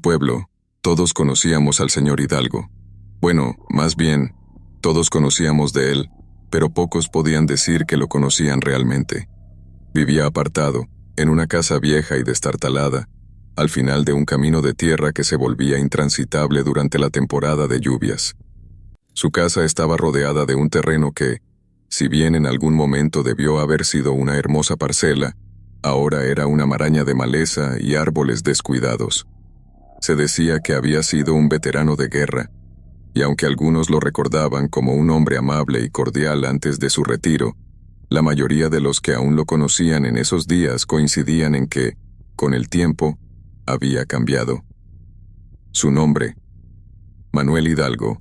pueblo, todos conocíamos al señor Hidalgo. Bueno, más bien, todos conocíamos de él, pero pocos podían decir que lo conocían realmente. Vivía apartado, en una casa vieja y destartalada, al final de un camino de tierra que se volvía intransitable durante la temporada de lluvias. Su casa estaba rodeada de un terreno que, si bien en algún momento debió haber sido una hermosa parcela, ahora era una maraña de maleza y árboles descuidados. Se decía que había sido un veterano de guerra, y aunque algunos lo recordaban como un hombre amable y cordial antes de su retiro, la mayoría de los que aún lo conocían en esos días coincidían en que, con el tiempo, había cambiado. Su nombre, Manuel Hidalgo,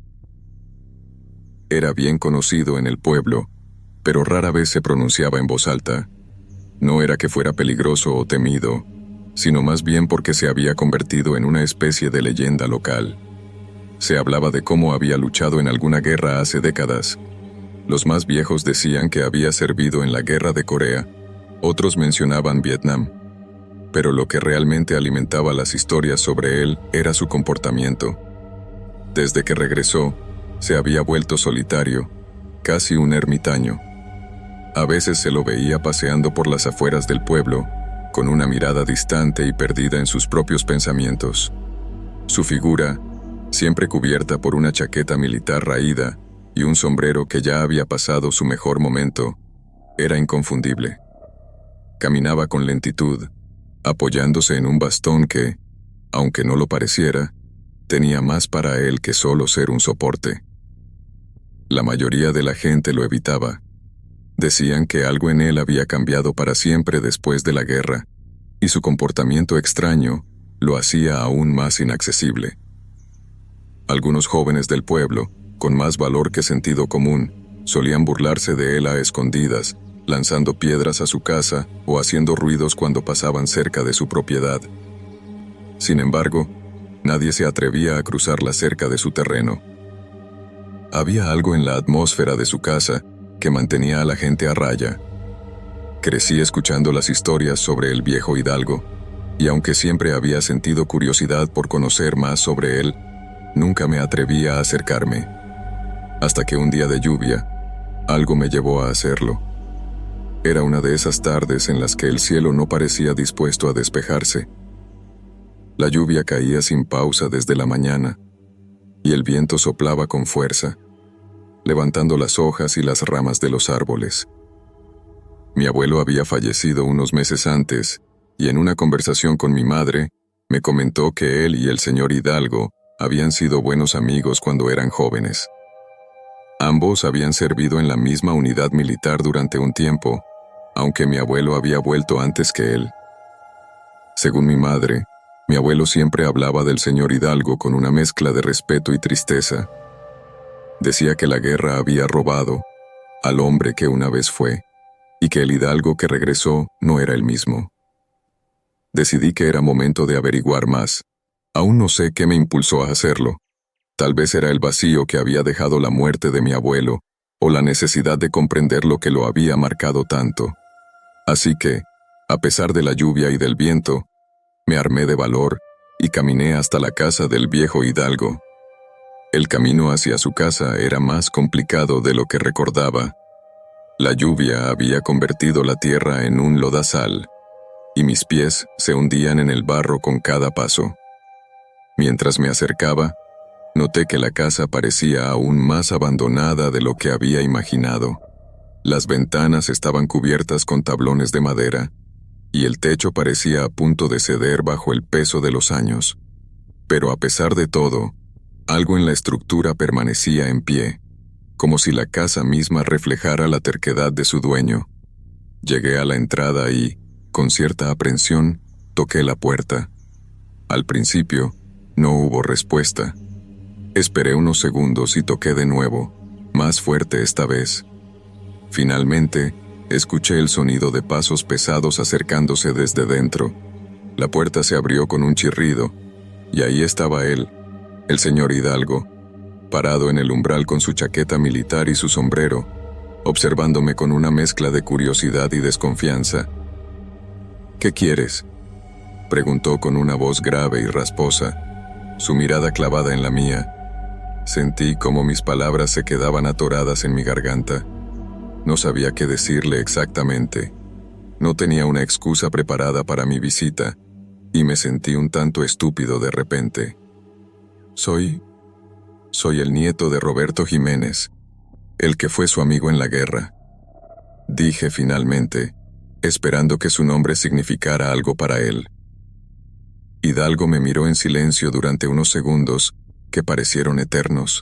era bien conocido en el pueblo, pero rara vez se pronunciaba en voz alta. No era que fuera peligroso o temido, sino más bien porque se había convertido en una especie de leyenda local. Se hablaba de cómo había luchado en alguna guerra hace décadas. Los más viejos decían que había servido en la guerra de Corea, otros mencionaban Vietnam. Pero lo que realmente alimentaba las historias sobre él era su comportamiento. Desde que regresó, se había vuelto solitario, casi un ermitaño. A veces se lo veía paseando por las afueras del pueblo, con una mirada distante y perdida en sus propios pensamientos. Su figura, siempre cubierta por una chaqueta militar raída y un sombrero que ya había pasado su mejor momento, era inconfundible. Caminaba con lentitud, apoyándose en un bastón que, aunque no lo pareciera, tenía más para él que solo ser un soporte. La mayoría de la gente lo evitaba. Decían que algo en él había cambiado para siempre después de la guerra, y su comportamiento extraño lo hacía aún más inaccesible. Algunos jóvenes del pueblo, con más valor que sentido común, solían burlarse de él a escondidas, lanzando piedras a su casa o haciendo ruidos cuando pasaban cerca de su propiedad. Sin embargo, nadie se atrevía a cruzar la cerca de su terreno. Había algo en la atmósfera de su casa que mantenía a la gente a raya. Crecí escuchando las historias sobre el viejo Hidalgo, y aunque siempre había sentido curiosidad por conocer más sobre él, nunca me atrevía a acercarme. Hasta que un día de lluvia, algo me llevó a hacerlo. Era una de esas tardes en las que el cielo no parecía dispuesto a despejarse. La lluvia caía sin pausa desde la mañana, y el viento soplaba con fuerza, levantando las hojas y las ramas de los árboles. Mi abuelo había fallecido unos meses antes, y en una conversación con mi madre, me comentó que él y el señor Hidalgo habían sido buenos amigos cuando eran jóvenes. Ambos habían servido en la misma unidad militar durante un tiempo, aunque mi abuelo había vuelto antes que él. Según mi madre, mi abuelo siempre hablaba del señor Hidalgo con una mezcla de respeto y tristeza. Decía que la guerra había robado al hombre que una vez fue, y que el Hidalgo que regresó no era el mismo. Decidí que era momento de averiguar más. Aún no sé qué me impulsó a hacerlo. Tal vez era el vacío que había dejado la muerte de mi abuelo, o la necesidad de comprender lo que lo había marcado tanto. Así que, a pesar de la lluvia y del viento, me armé de valor y caminé hasta la casa del viejo Hidalgo. El camino hacia su casa era más complicado de lo que recordaba. La lluvia había convertido la tierra en un lodazal, y mis pies se hundían en el barro con cada paso. Mientras me acercaba, noté que la casa parecía aún más abandonada de lo que había imaginado. Las ventanas estaban cubiertas con tablones de madera, y el techo parecía a punto de ceder bajo el peso de los años. Pero a pesar de todo, algo en la estructura permanecía en pie, como si la casa misma reflejara la terquedad de su dueño. Llegué a la entrada y, con cierta aprensión, toqué la puerta. Al principio, no hubo respuesta. Esperé unos segundos y toqué de nuevo, más fuerte esta vez. Finalmente, escuché el sonido de pasos pesados acercándose desde dentro. La puerta se abrió con un chirrido, y ahí estaba él, el señor Hidalgo, parado en el umbral con su chaqueta militar y su sombrero, observándome con una mezcla de curiosidad y desconfianza. «¿Qué quieres?», Preguntó con una voz grave y rasposa, su mirada clavada en la mía. Sentí como mis palabras se quedaban atoradas en mi garganta. No sabía qué decirle exactamente. No tenía una excusa preparada para mi visita, y me sentí un tanto estúpido de repente. Soy el nieto de Roberto Jiménez, el que fue su amigo en la guerra. Dije finalmente, esperando que su nombre significara algo para él. Hidalgo me miró en silencio durante unos segundos que parecieron eternos.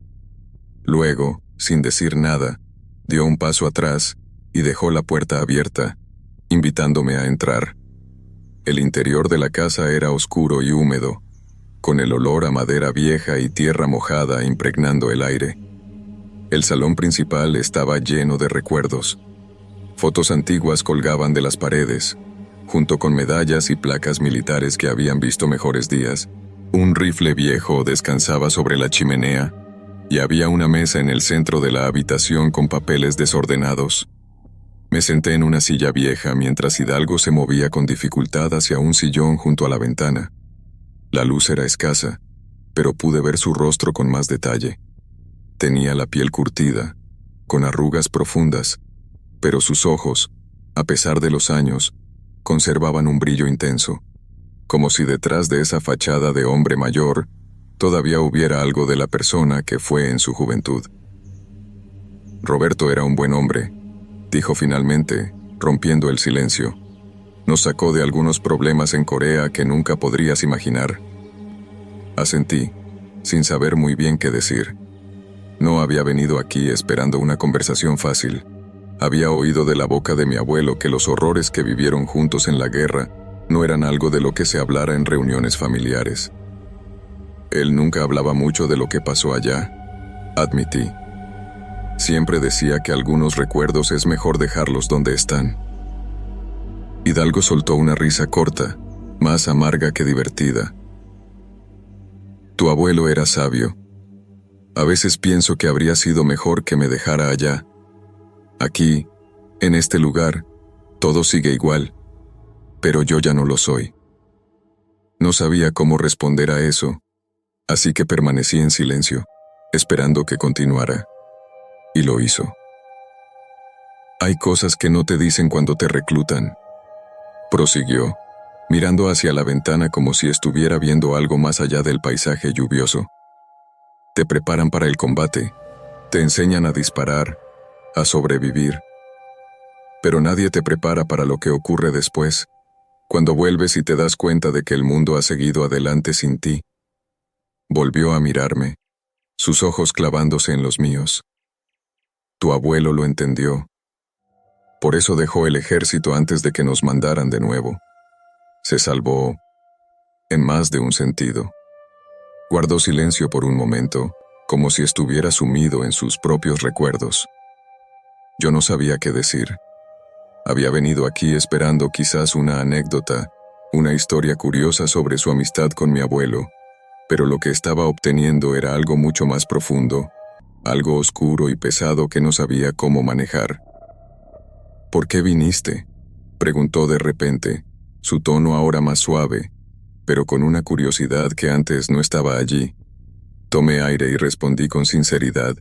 Luego, sin decir nada, dio un paso atrás y dejó la puerta abierta, invitándome a entrar. El interior de la casa era oscuro y húmedo, con el olor a madera vieja y tierra mojada impregnando el aire. El salón principal estaba lleno de recuerdos. Fotos antiguas colgaban de las paredes, junto con medallas y placas militares que habían visto mejores días. Un rifle viejo descansaba sobre la chimenea, y había una mesa en el centro de la habitación con papeles desordenados. Me senté en una silla vieja mientras Hidalgo se movía con dificultad hacia un sillón junto a la ventana. La luz era escasa, pero pude ver su rostro con más detalle. Tenía la piel curtida, con arrugas profundas, pero sus ojos, a pesar de los años, conservaban un brillo intenso, como si detrás de esa fachada de hombre mayor todavía hubiera algo de la persona que fue en su juventud. Roberto era un buen hombre, dijo finalmente, rompiendo el silencio. Nos sacó de algunos problemas en Corea que nunca podrías imaginar. Asentí, sin saber muy bien qué decir. No había venido aquí esperando una conversación fácil. Había oído de la boca de mi abuelo que los horrores que vivieron juntos en la guerra no eran algo de lo que se hablara en reuniones familiares. Él nunca hablaba mucho de lo que pasó allá, admití. Siempre decía que algunos recuerdos es mejor dejarlos donde están. Hidalgo soltó una risa corta, más amarga que divertida. Tu abuelo era sabio. A veces pienso que habría sido mejor que me dejara allá. Aquí, en este lugar, todo sigue igual, pero yo ya no lo soy. No sabía cómo responder a eso, así que permanecí en silencio, esperando que continuara. Y lo hizo. Hay cosas que no te dicen cuando te reclutan, prosiguió, mirando hacia la ventana como si estuviera viendo algo más allá del paisaje lluvioso. Te preparan para el combate, te enseñan a disparar, a sobrevivir. Pero nadie te prepara para lo que ocurre después, cuando vuelves y te das cuenta de que el mundo ha seguido adelante sin ti. Volvió a mirarme, sus ojos clavándose en los míos. Tu abuelo lo entendió. Por eso dejó el ejército antes de que nos mandaran de nuevo. Se salvó en más de un sentido. Guardó silencio por un momento, como si estuviera sumido en sus propios recuerdos. Yo no sabía qué decir. Había venido aquí esperando quizás una anécdota, una historia curiosa sobre su amistad con mi abuelo, pero lo que estaba obteniendo era algo mucho más profundo, algo oscuro y pesado que no sabía cómo manejar. ¿Por qué viniste?, preguntó de repente, su tono ahora más suave, pero con una curiosidad que antes no estaba allí. Tomé aire y respondí con sinceridad.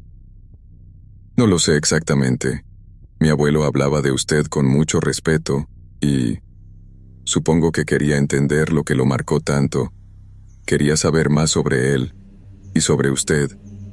No lo sé exactamente. Mi abuelo hablaba de usted con mucho respeto y supongo que quería entender lo que lo marcó tanto. Quería saber más sobre él y sobre usted.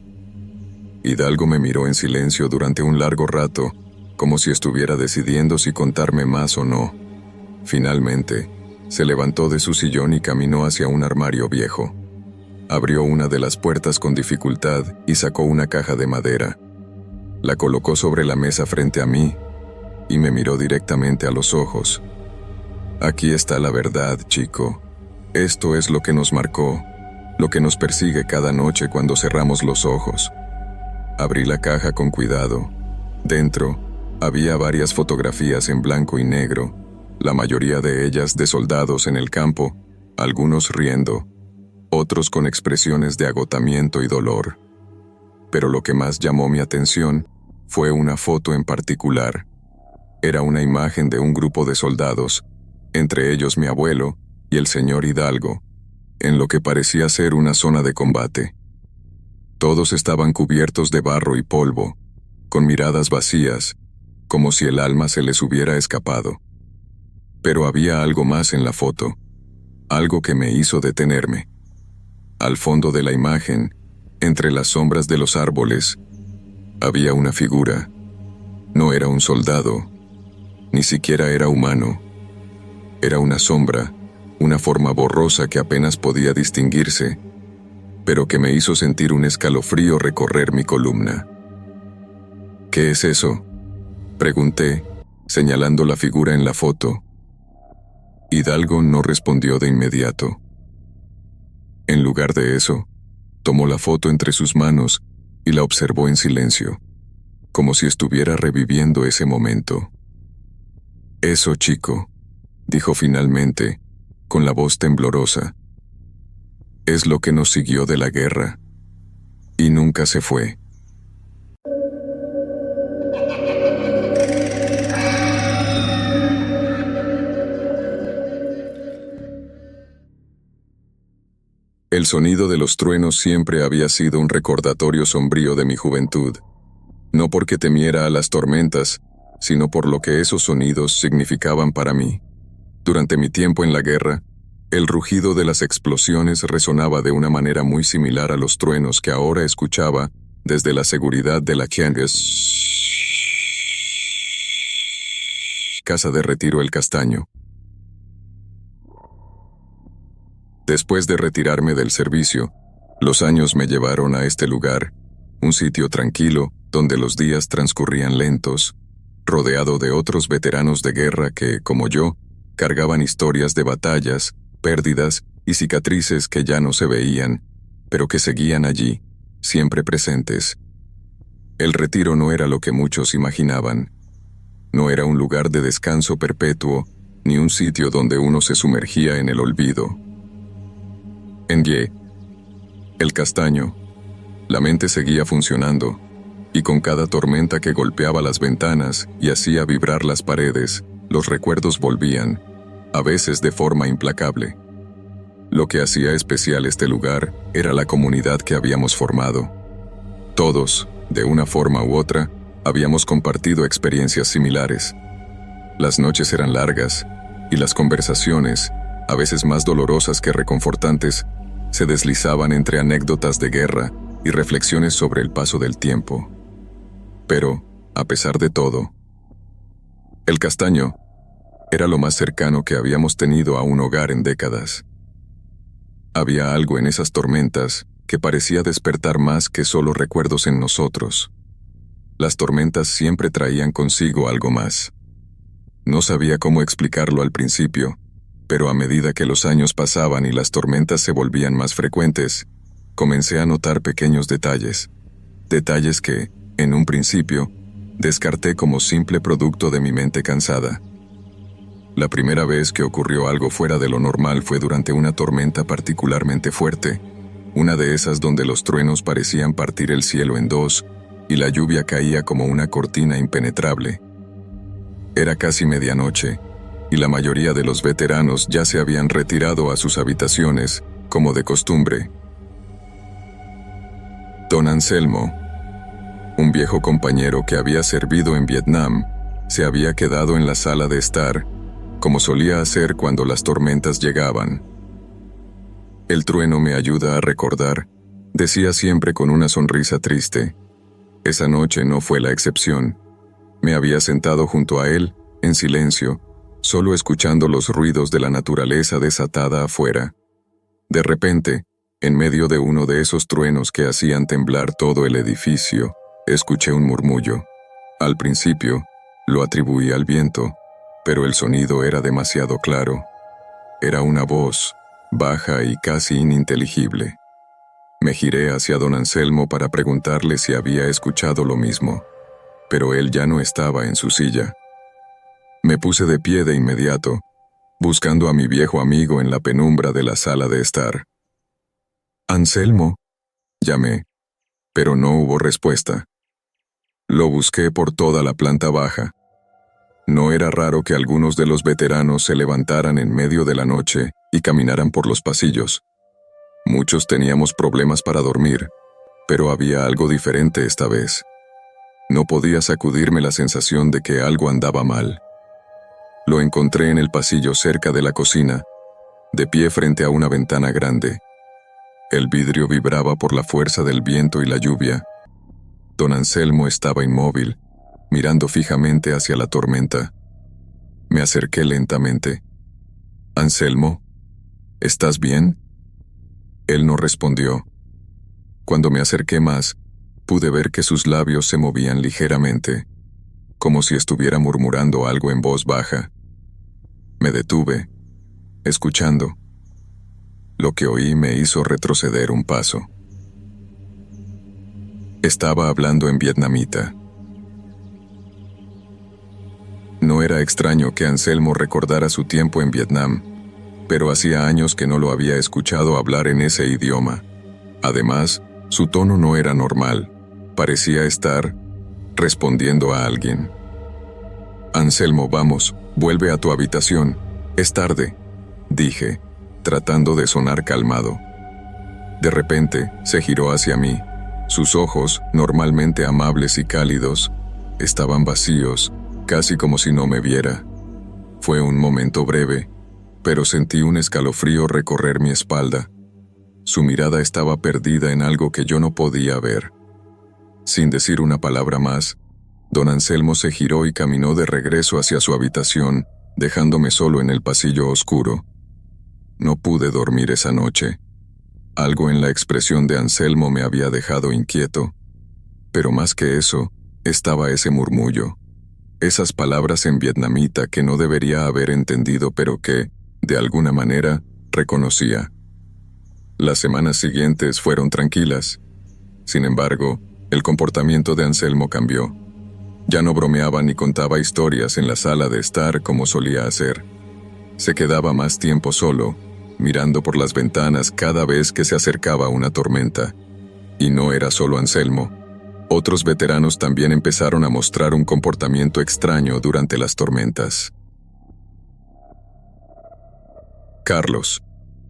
Hidalgo me miró en silencio durante un largo rato, como si estuviera decidiendo si contarme más o no. Finalmente, se levantó de su sillón y caminó hacia un armario viejo. Abrió una de las puertas con dificultad y sacó una caja de madera. La colocó sobre la mesa frente a mí y me miró directamente a los ojos. Aquí está la verdad, chico. Esto es lo que nos marcó, lo que nos persigue cada noche cuando cerramos los ojos. Abrí la caja con cuidado. Dentro, había varias fotografías en blanco y negro, la mayoría de ellas de soldados en el campo, algunos riendo, otros con expresiones de agotamiento y dolor. Pero lo que más llamó mi atención fue una foto en particular. Era una imagen de un grupo de soldados, entre ellos mi abuelo, y el señor Hidalgo, en lo que parecía ser una zona de combate. Todos estaban cubiertos de barro y polvo, con miradas vacías, como si el alma se les hubiera escapado. Pero había algo más en la foto, algo que me hizo detenerme. Al fondo de la imagen, entre las sombras de los árboles, había una figura. No era un soldado, ni siquiera era humano. Era una sombra, una forma borrosa que apenas podía distinguirse, pero que me hizo sentir un escalofrío recorrer mi columna. ¿Qué es eso?, pregunté, señalando la figura en la foto. Hidalgo no respondió de inmediato. En lugar de eso, tomó la foto entre sus manos y la observó en silencio, como si estuviera reviviendo ese momento. «Eso, chico», dijo finalmente, con la voz temblorosa, «es lo que nos siguió de la guerra, y nunca se fue». El sonido de los truenos siempre había sido un recordatorio sombrío de mi juventud, no porque temiera a las tormentas, sino por lo que esos sonidos significaban para mí. Durante mi tiempo en la guerra, el rugido de las explosiones resonaba de una manera muy similar a los truenos que ahora escuchaba desde la seguridad de la casa de retiro El Castaño. Después de retirarme del servicio, los años me llevaron a este lugar, un sitio tranquilo donde los días transcurrían lentos, rodeado de otros veteranos de guerra que, como yo, cargaban historias de batallas, pérdidas y cicatrices que ya no se veían, pero que seguían allí, siempre presentes. El retiro no era lo que muchos imaginaban. No era un lugar de descanso perpetuo, ni un sitio donde uno se sumergía en el olvido. En El Castaño, la mente seguía funcionando, y con cada tormenta que golpeaba las ventanas y hacía vibrar las paredes, los recuerdos volvían, a veces de forma implacable. Lo que hacía especial este lugar era la comunidad que habíamos formado. Todos, de una forma u otra, habíamos compartido experiencias similares. Las noches eran largas, y las conversaciones, a veces más dolorosas que reconfortantes, se deslizaban entre anécdotas de guerra y reflexiones sobre el paso del tiempo. Pero, a pesar de todo, El Castaño era lo más cercano que habíamos tenido a un hogar en décadas. Había algo en esas tormentas que parecía despertar más que solo recuerdos en nosotros. Las tormentas siempre traían consigo algo más. No sabía cómo explicarlo al principio, pero a medida que los años pasaban y las tormentas se volvían más frecuentes, comencé a notar pequeños detalles que, en un principio, descarté como simple producto de mi mente cansada. La primera vez que ocurrió algo fuera de lo normal fue durante una tormenta particularmente fuerte, una de esas donde los truenos parecían partir el cielo en dos y la lluvia caía como una cortina impenetrable. Era casi medianoche, y la mayoría de los veteranos ya se habían retirado a sus habitaciones, como de costumbre. Don Anselmo, un viejo compañero que había servido en Vietnam, se había quedado en la sala de estar, como solía hacer cuando las tormentas llegaban. «El trueno me ayuda a recordar», decía siempre con una sonrisa triste. Esa noche no fue la excepción. Me había sentado junto a él, en silencio, solo escuchando los ruidos de la naturaleza desatada afuera. De repente, en medio de uno de esos truenos que hacían temblar todo el edificio, escuché un murmullo. Al principio, lo atribuí al viento, pero el sonido era demasiado claro. Era una voz, baja y casi ininteligible. Me giré hacia don Anselmo para preguntarle si había escuchado lo mismo, pero él ya no estaba en su silla. Me puse de pie de inmediato, buscando a mi viejo amigo en la penumbra de la sala de estar. «Anselmo», llamé, pero no hubo respuesta. Lo busqué por toda la planta baja. No era raro que algunos de los veteranos se levantaran en medio de la noche y caminaran por los pasillos. Muchos teníamos problemas para dormir, pero había algo diferente esta vez. No podía sacudirme la sensación de que algo andaba mal. Lo encontré en el pasillo cerca de la cocina, de pie frente a una ventana grande. El vidrio vibraba por la fuerza del viento y la lluvia. Don Anselmo estaba inmóvil, mirando fijamente hacia la tormenta. Me acerqué lentamente. «Anselmo, ¿estás bien?» Él no respondió. Cuando me acerqué más, pude ver que sus labios se movían ligeramente, como si estuviera murmurando algo en voz baja. Me detuve, escuchando. Lo que oí me hizo retroceder un paso. Estaba hablando en vietnamita. No era extraño que Anselmo recordara su tiempo en Vietnam, pero hacía años que no lo había escuchado hablar en ese idioma. Además, su tono no era normal. Parecía estar respondiendo a alguien. «Anselmo, vamos, vuelve a tu habitación. Es tarde», dije, tratando de sonar calmado. De repente, se giró hacia mí. Sus ojos, normalmente amables y cálidos, estaban vacíos, casi como si no me viera. Fue un momento breve, pero sentí un escalofrío recorrer mi espalda. Su mirada estaba perdida en algo que yo no podía ver. Sin decir una palabra más, don Anselmo se giró y caminó de regreso hacia su habitación, dejándome solo en el pasillo oscuro. No pude dormir esa noche. Algo en la expresión de Anselmo me había dejado inquieto. Pero más que eso, estaba ese murmullo. Esas palabras en vietnamita que no debería haber entendido pero que, de alguna manera, reconocía. Las semanas siguientes fueron tranquilas. Sin embargo, el comportamiento de Anselmo cambió. Ya no bromeaba ni contaba historias en la sala de estar como solía hacer. Se quedaba más tiempo solo, mirando por las ventanas cada vez que se acercaba una tormenta. Y no era solo Anselmo. Otros veteranos también empezaron a mostrar un comportamiento extraño durante las tormentas. Carlos.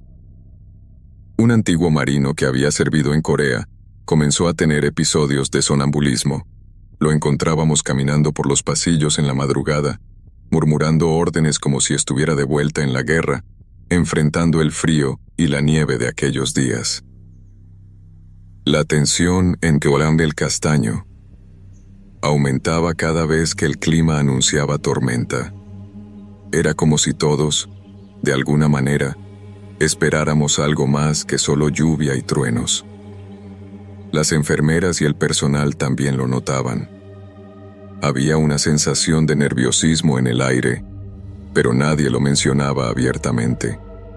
Un antiguo marino que había servido en Corea comenzó a tener episodios de sonambulismo. Lo encontrábamos caminando por los pasillos en la madrugada, murmurando órdenes como si estuviera de vuelta en la guerra, enfrentando el frío y la nieve de aquellos días. La tensión en Colan del Castaño aumentaba cada vez que el clima anunciaba tormenta. Era como si todos, de alguna manera, esperáramos algo más que solo lluvia y truenos. Las enfermeras y el personal también lo notaban. Había una sensación de nerviosismo en el aire, pero nadie lo mencionaba abiertamente.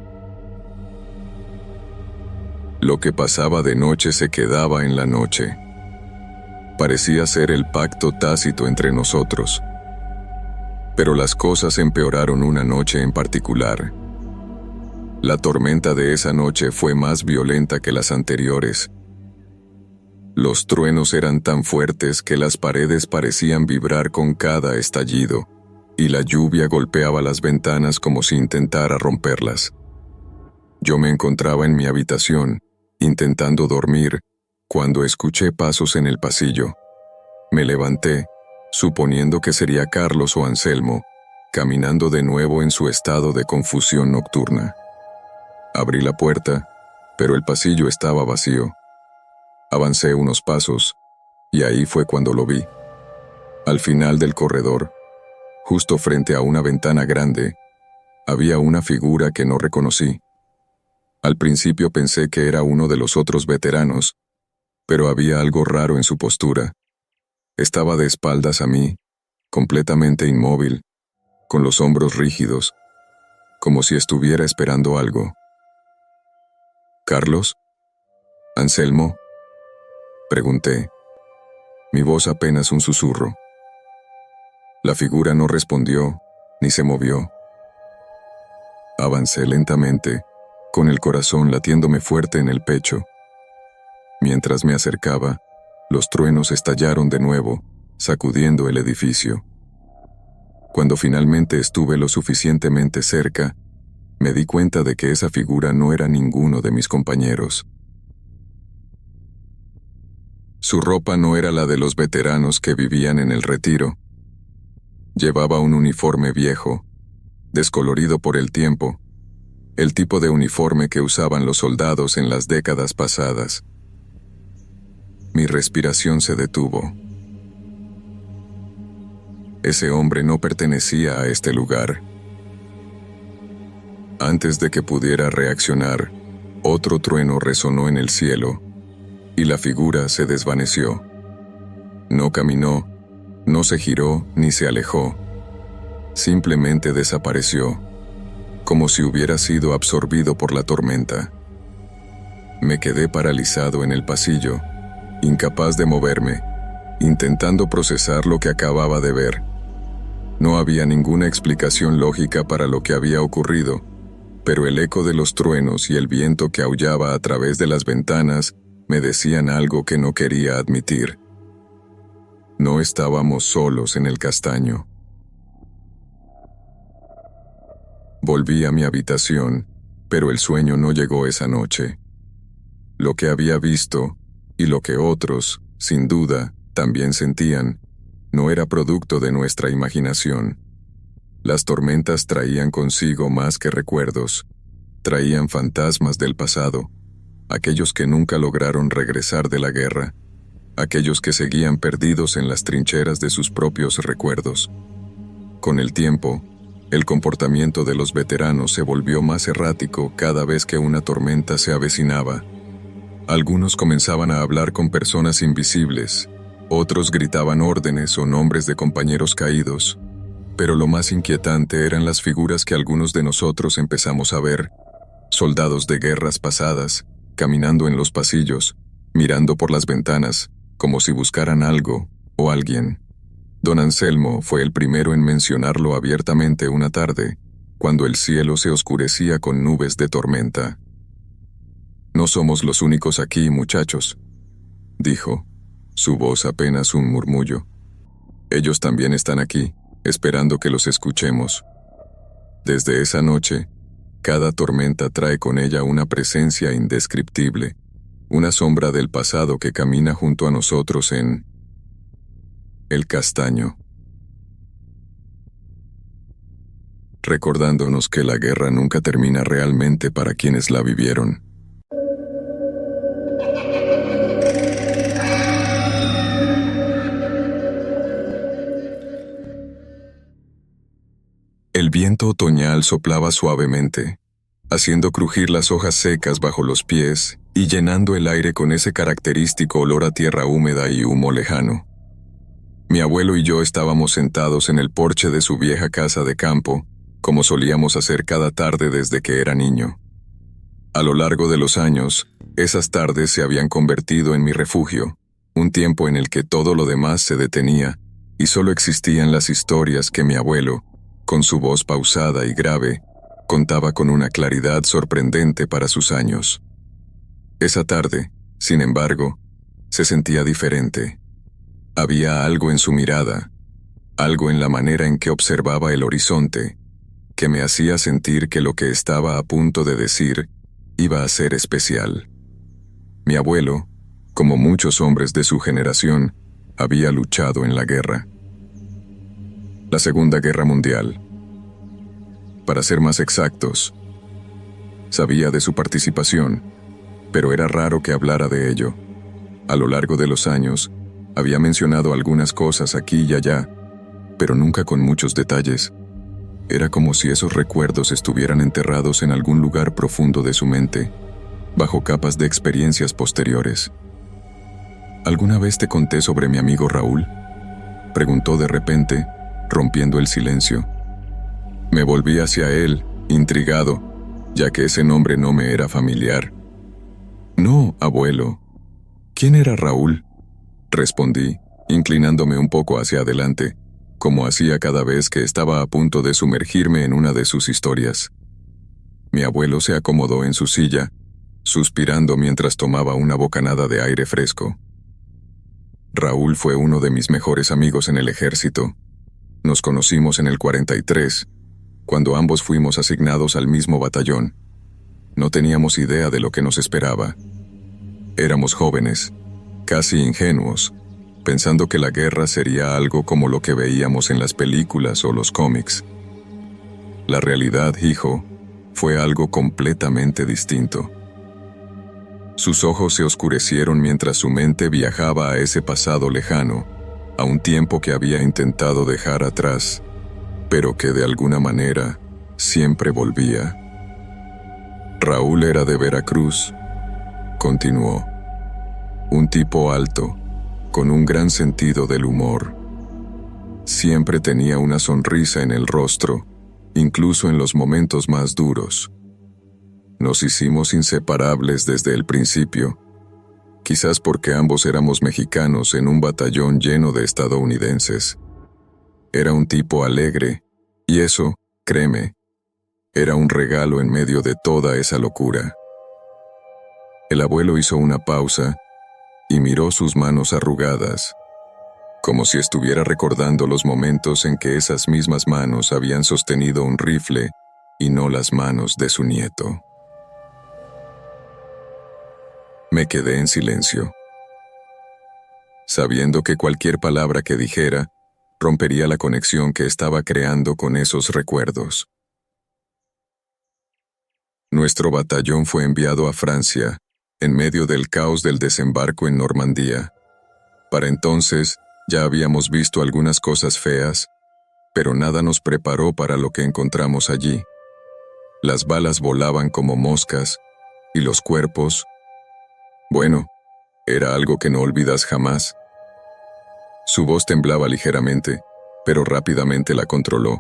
Lo que pasaba de noche se quedaba en la noche. Parecía ser el pacto tácito entre nosotros. Pero las cosas empeoraron una noche en particular. La tormenta de esa noche fue más violenta que las anteriores. Los truenos eran tan fuertes que las paredes parecían vibrar con cada estallido, y la lluvia golpeaba las ventanas como si intentara romperlas. Yo me encontraba en mi habitación, intentando dormir, cuando escuché pasos en el pasillo. Me levanté, suponiendo que sería Carlos o Anselmo, caminando de nuevo en su estado de confusión nocturna. Abrí la puerta, pero el pasillo estaba vacío. Avancé unos pasos, y ahí fue cuando lo vi. Al final del corredor, justo frente a una ventana grande, había una figura que no reconocí. Al principio pensé que era uno de los otros veteranos, pero había algo raro en su postura. Estaba de espaldas a mí, completamente inmóvil, con los hombros rígidos, como si estuviera esperando algo. «¿Carlos? ¿Anselmo?», pregunté, mi voz apenas un susurro. La figura no respondió, ni se movió. Avancé lentamente, con el corazón latiéndome fuerte en el pecho. Mientras me acercaba, los truenos estallaron de nuevo, sacudiendo el edificio. Cuando finalmente estuve lo suficientemente cerca, me di cuenta de que esa figura no era ninguno de mis compañeros. Su ropa no era la de los veteranos que vivían en el retiro. Llevaba un uniforme viejo, descolorido por el tiempo, el tipo de uniforme que usaban los soldados en las décadas pasadas. Mi respiración se detuvo. Ese hombre no pertenecía a este lugar. Antes de que pudiera reaccionar, otro trueno resonó en el cielo, y la figura se desvaneció. No caminó, no se giró ni se alejó. Simplemente desapareció, como si hubiera sido absorbido por la tormenta. Me quedé paralizado en el pasillo, incapaz de moverme, intentando procesar lo que acababa de ver. No había ninguna explicación lógica para lo que había ocurrido, pero el eco de los truenos y el viento que aullaba a través de las ventanas me decían algo que no quería admitir. No estábamos solos en el castaño. Volví a mi habitación, pero el sueño no llegó esa noche. Lo que había visto, y lo que otros, sin duda, también sentían, no era producto de nuestra imaginación. Las tormentas traían consigo más que recuerdos, traían fantasmas del pasado, aquellos que nunca lograron regresar de la guerra, aquellos que seguían perdidos en las trincheras de sus propios recuerdos. Con el tiempo, el comportamiento de los veteranos se volvió más errático cada vez que una tormenta se avecinaba. Algunos comenzaban a hablar con personas invisibles, otros gritaban órdenes o nombres de compañeros caídos, pero lo más inquietante eran las figuras que algunos de nosotros empezamos a ver, soldados de guerras pasadas, caminando en los pasillos, mirando por las ventanas, como si buscaran algo o alguien. Don Anselmo fue el primero en mencionarlo abiertamente una tarde, cuando el cielo se oscurecía con nubes de tormenta. «No somos los únicos aquí, muchachos», dijo, su voz apenas un murmullo. «Ellos también están aquí, esperando que los escuchemos». Desde esa noche, cada tormenta trae con ella una presencia indescriptible, una sombra del pasado que camina junto a nosotros en el castaño, recordándonos que la guerra nunca termina realmente para quienes la vivieron. El viento otoñal soplaba suavemente, haciendo crujir las hojas secas bajo los pies y llenando el aire con ese característico olor a tierra húmeda y humo lejano. Mi abuelo y yo estábamos sentados en el porche de su vieja casa de campo, como solíamos hacer cada tarde desde que era niño. A lo largo de los años, esas tardes se habían convertido en mi refugio, un tiempo en el que todo lo demás se detenía y solo existían las historias que mi abuelo, con su voz pausada y grave, contaba con una claridad sorprendente para sus años. Esa tarde, sin embargo, se sentía diferente. Había algo en su mirada, algo en la manera en que observaba el horizonte, que me hacía sentir que lo que estaba a punto de decir iba a ser especial. Mi abuelo, como muchos hombres de su generación, había luchado en la guerra. La Segunda Guerra Mundial. Para ser más exactos, sabía de su participación, pero era raro que hablara de ello. A lo largo de los años, había mencionado algunas cosas aquí y allá, pero nunca con muchos detalles. Era como si esos recuerdos estuvieran enterrados en algún lugar profundo de su mente, bajo capas de experiencias posteriores. ¿Alguna vez te conté sobre mi amigo Raúl?, preguntó de repente, rompiendo el silencio. Me volví hacia él, intrigado, ya que ese nombre no me era familiar. «No, abuelo. ¿Quién era Raúl?», respondí, inclinándome un poco hacia adelante, como hacía cada vez que estaba a punto de sumergirme en una de sus historias. Mi abuelo se acomodó en su silla, suspirando mientras tomaba una bocanada de aire fresco. Raúl fue uno de mis mejores amigos en el ejército. Nos conocimos en el 43, Cuando ambos fuimos asignados al mismo batallón, no teníamos idea de lo que nos esperaba. Éramos jóvenes, casi ingenuos, pensando que la guerra sería algo como lo que veíamos en las películas o los cómics. La realidad, hijo, fue algo completamente distinto. Sus ojos se oscurecieron mientras su mente viajaba a ese pasado lejano, a un tiempo que había intentado dejar atrás, pero que de alguna manera siempre volvía. Raúl era de Veracruz, continuó. Un tipo alto, con un gran sentido del humor. Siempre tenía una sonrisa en el rostro, incluso en los momentos más duros. Nos hicimos inseparables desde el principio, quizás porque ambos éramos mexicanos en un batallón lleno de estadounidenses. Era un tipo alegre, y eso, créeme, era un regalo en medio de toda esa locura. El abuelo hizo una pausa y miró sus manos arrugadas, como si estuviera recordando los momentos en que esas mismas manos habían sostenido un rifle y no las manos de su nieto. Me quedé en silencio, sabiendo que cualquier palabra que dijera rompería la conexión que estaba creando con esos recuerdos. Nuestro batallón fue enviado a Francia, en medio del caos del desembarco en Normandía. Para entonces, ya habíamos visto algunas cosas feas, pero nada nos preparó para lo que encontramos allí. Las balas volaban como moscas, y los cuerpos, bueno, era algo que no olvidas jamás. Su voz temblaba ligeramente, pero rápidamente la controló.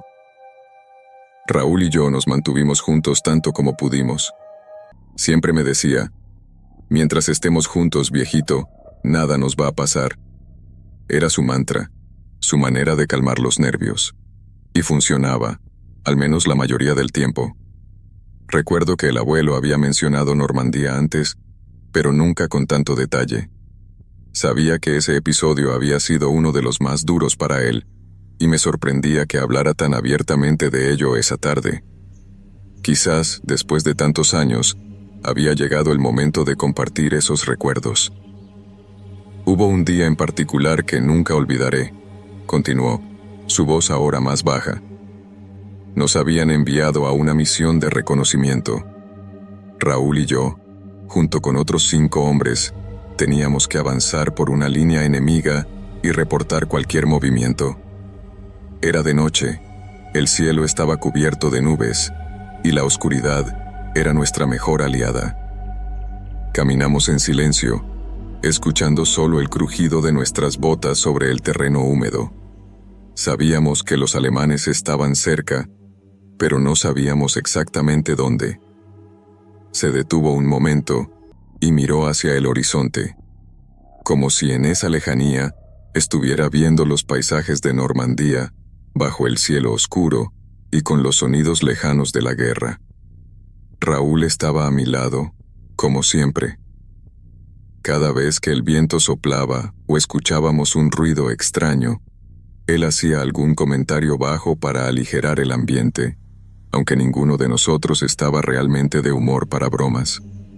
Raúl y yo nos mantuvimos juntos tanto como pudimos. Siempre me decía, mientras estemos juntos, viejito, nada nos va a pasar. Era su mantra, su manera de calmar los nervios. Y funcionaba, al menos la mayoría del tiempo. Recuerdo que el abuelo había mencionado Normandía antes, pero nunca con tanto detalle. Sabía que ese episodio había sido uno de los más duros para él, y me sorprendía que hablara tan abiertamente de ello esa tarde. Quizás, después de tantos años, había llegado el momento de compartir esos recuerdos. Hubo un día en particular que nunca olvidaré, continuó, su voz ahora más baja. Nos habían enviado a una misión de reconocimiento. Raúl y yo, junto con otros 5 hombres, teníamos que avanzar por una línea enemiga y reportar cualquier movimiento. Era de noche, el cielo estaba cubierto de nubes, y la oscuridad era nuestra mejor aliada. Caminamos en silencio, escuchando solo el crujido de nuestras botas sobre el terreno húmedo. Sabíamos que los alemanes estaban cerca, pero no sabíamos exactamente dónde. Se detuvo un momento y miró hacia el horizonte, como si en esa lejanía estuviera viendo los paisajes de Normandía bajo el cielo oscuro y con los sonidos lejanos de la guerra. Raúl estaba a mi lado, como siempre. Cada vez que el viento soplaba o escuchábamos un ruido extraño, él hacía algún comentario bajo para aligerar el ambiente, aunque ninguno de nosotros estaba realmente de humor para bromas.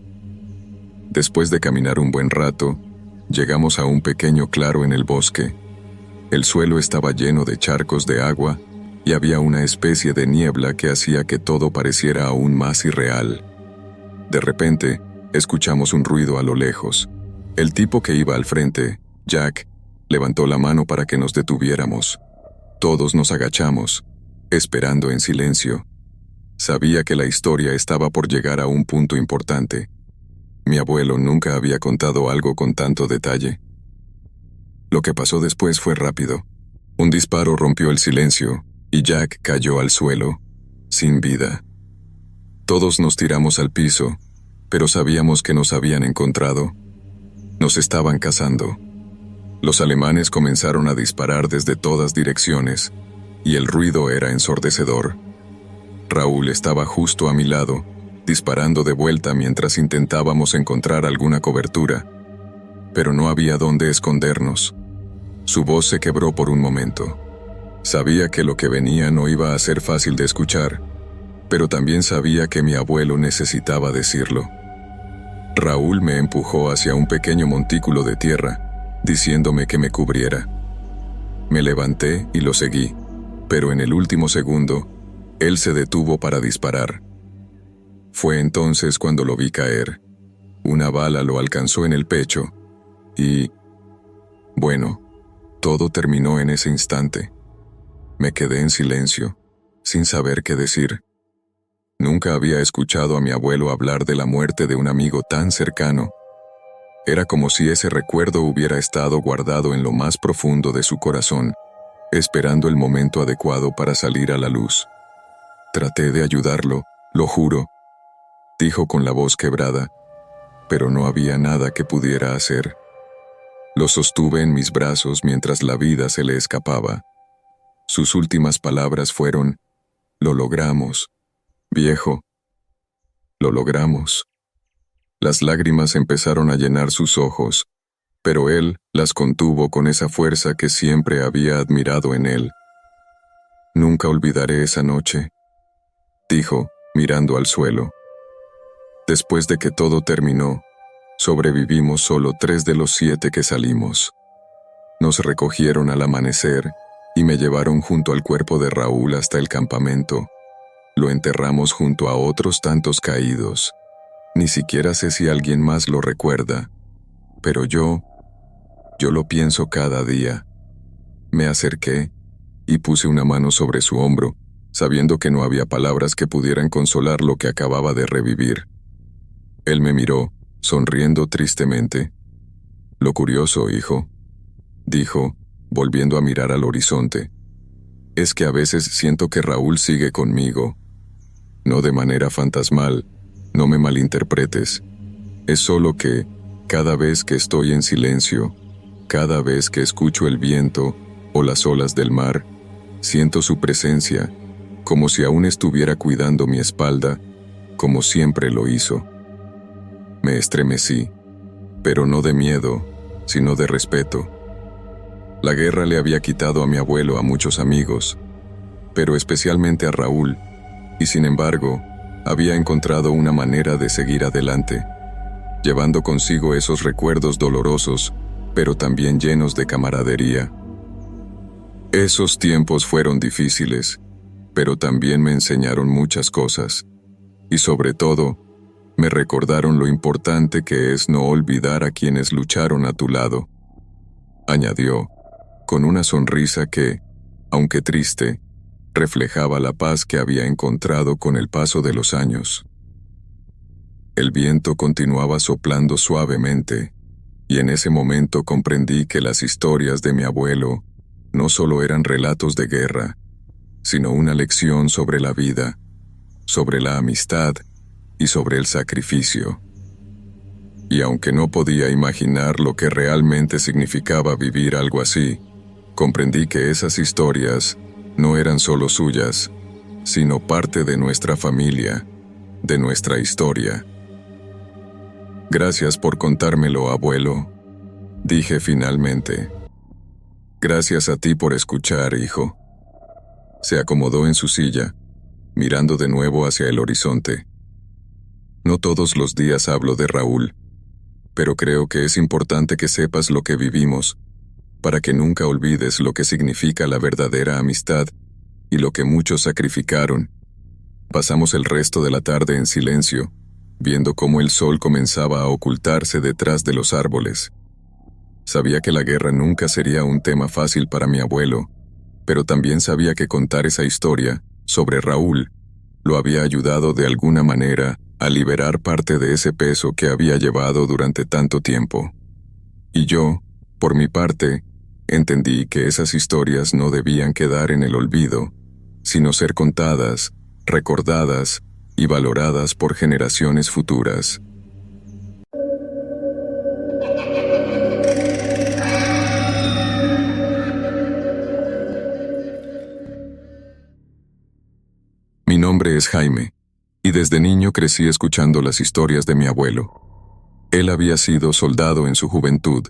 Después de caminar un buen rato, llegamos a un pequeño claro en el bosque. El suelo estaba lleno de charcos de agua y había una especie de niebla que hacía que todo pareciera aún más irreal. De repente, escuchamos un ruido a lo lejos. El tipo que iba al frente, Jack, levantó la mano para que nos detuviéramos. Todos nos agachamos, esperando en silencio. Sabía que la historia estaba por llegar a un punto importante. Mi abuelo nunca había contado algo con tanto detalle. Lo que pasó después fue rápido. Un disparo rompió el silencio y Jack cayó al suelo, sin vida. Todos nos tiramos al piso, pero sabíamos que nos habían encontrado. Nos estaban cazando. Los alemanes comenzaron a disparar desde todas direcciones, y el ruido era ensordecedor. Raúl estaba justo a mi lado, disparando de vuelta mientras intentábamos encontrar alguna cobertura, pero no había dónde escondernos. Su voz se quebró por un momento. Sabía que lo que venía no iba a ser fácil de escuchar, pero también sabía que mi abuelo necesitaba decirlo. Raúl me empujó hacia un pequeño montículo de tierra, diciéndome que me cubriera. Me levanté y lo seguí, pero en el último segundo, él se detuvo para disparar. Fue entonces cuando lo vi caer. Una bala lo alcanzó en el pecho y... bueno, todo terminó en ese instante. Me quedé en silencio, sin saber qué decir. Nunca había escuchado a mi abuelo hablar de la muerte de un amigo tan cercano. Era como si ese recuerdo hubiera estado guardado en lo más profundo de su corazón, esperando el momento adecuado para salir a la luz. Traté de ayudarlo, lo juro, dijo con la voz quebrada, pero no había nada que pudiera hacer. Lo sostuve en mis brazos mientras la vida se le escapaba. Sus últimas palabras fueron: «Lo logramos, viejo. Lo logramos». Las lágrimas empezaron a llenar sus ojos, pero él las contuvo con esa fuerza que siempre había admirado en él. «Nunca olvidaré esa noche», dijo, mirando al suelo. Después de que todo terminó, sobrevivimos solo 3 de los 7 que salimos. Nos recogieron al amanecer y me llevaron junto al cuerpo de Raúl hasta el campamento. Lo enterramos junto a otros tantos caídos. Ni siquiera sé si alguien más lo recuerda, pero yo lo pienso cada día. Me acerqué y puse una mano sobre su hombro, sabiendo que no había palabras que pudieran consolar lo que acababa de revivir. Él me miró, sonriendo tristemente. «Lo curioso, hijo», dijo, volviendo a mirar al horizonte, «es que a veces siento que Raúl sigue conmigo. No de manera fantasmal, no me malinterpretes. Es solo que, cada vez que estoy en silencio, cada vez que escucho el viento o las olas del mar, siento su presencia, como si aún estuviera cuidando mi espalda, como siempre lo hizo». Me estremecí, pero no de miedo, sino de respeto. La guerra le había quitado a mi abuelo a muchos amigos, pero especialmente a Raúl, y sin embargo, había encontrado una manera de seguir adelante, llevando consigo esos recuerdos dolorosos, pero también llenos de camaradería. Esos tiempos fueron difíciles, pero también me enseñaron muchas cosas, y sobre todo, me recordaron lo importante que es no olvidar a quienes lucharon a tu lado. Añadió, con una sonrisa que, aunque triste, reflejaba la paz que había encontrado con el paso de los años. El viento continuaba soplando suavemente, y en ese momento comprendí que las historias de mi abuelo no solo eran relatos de guerra, sino una lección sobre la vida, sobre la amistad y sobre el sacrificio. Y aunque no podía imaginar lo que realmente significaba vivir algo así, comprendí que esas historias no eran solo suyas, sino parte de nuestra familia, de nuestra historia. «Gracias por contármelo, abuelo», dije finalmente. «Gracias a ti por escuchar, hijo». Se acomodó en su silla, mirando de nuevo hacia el horizonte. «No todos los días hablo de Raúl, pero creo que es importante que sepas lo que vivimos, para que nunca olvides lo que significa la verdadera amistad y lo que muchos sacrificaron». Pasamos el resto de la tarde en silencio, viendo cómo el sol comenzaba a ocultarse detrás de los árboles. Sabía que la guerra nunca sería un tema fácil para mi abuelo, pero también sabía que contar esa historia, sobre Raúl, lo había ayudado de alguna manera a liberar parte de ese peso que había llevado durante tanto tiempo. Y yo, por mi parte, entendí que esas historias no debían quedar en el olvido, sino ser contadas, recordadas y valoradas por generaciones futuras. Mi nombre es Jaime, y desde niño crecí escuchando las historias de mi abuelo. Él había sido soldado en su juventud,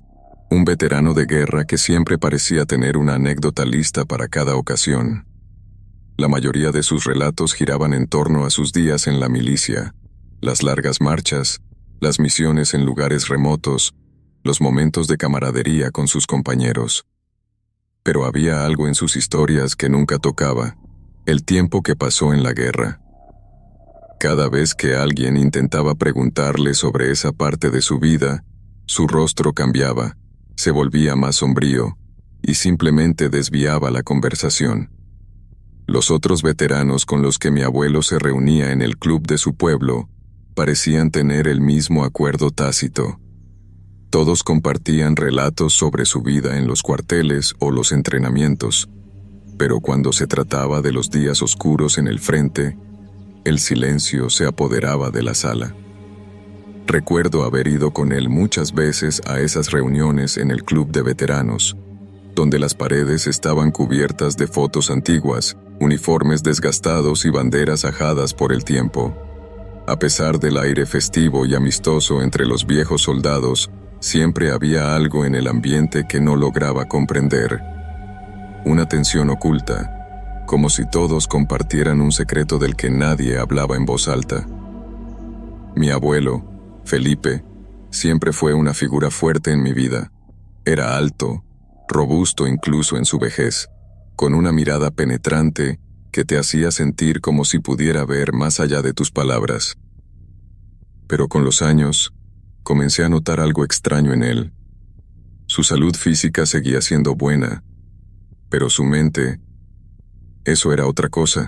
Un veterano de guerra que siempre parecía tener una anécdota lista para cada ocasión. La mayoría de sus relatos giraban en torno a sus días en la milicia, las largas marchas, las misiones en lugares remotos, los momentos de camaradería con sus compañeros. Pero había algo en sus historias que nunca tocaba: el tiempo que pasó en la guerra. Cada vez que alguien intentaba preguntarle sobre esa parte de su vida, su rostro cambiaba, se volvía más sombrío, y simplemente desviaba la conversación. Los otros veteranos con los que mi abuelo se reunía en el club de su pueblo parecían tener el mismo acuerdo tácito. Todos compartían relatos sobre su vida en los cuarteles o los entrenamientos, pero cuando se trataba de los días oscuros en el frente, el silencio se apoderaba de la sala. Recuerdo haber ido con él muchas veces a esas reuniones en el club de veteranos, donde las paredes estaban cubiertas de fotos antiguas, uniformes desgastados y banderas ajadas por el tiempo. A pesar del aire festivo y amistoso entre los viejos soldados, siempre había algo en el ambiente que no lograba comprender. Una tensión oculta, como si todos compartieran un secreto del que nadie hablaba en voz alta. Mi abuelo, Felipe, siempre fue una figura fuerte en mi vida. Era alto, robusto incluso en su vejez, con una mirada penetrante que te hacía sentir como si pudiera ver más allá de tus palabras. Pero con los años, comencé a notar algo extraño en él. Su salud física seguía siendo buena, pero su mente, eso era otra cosa.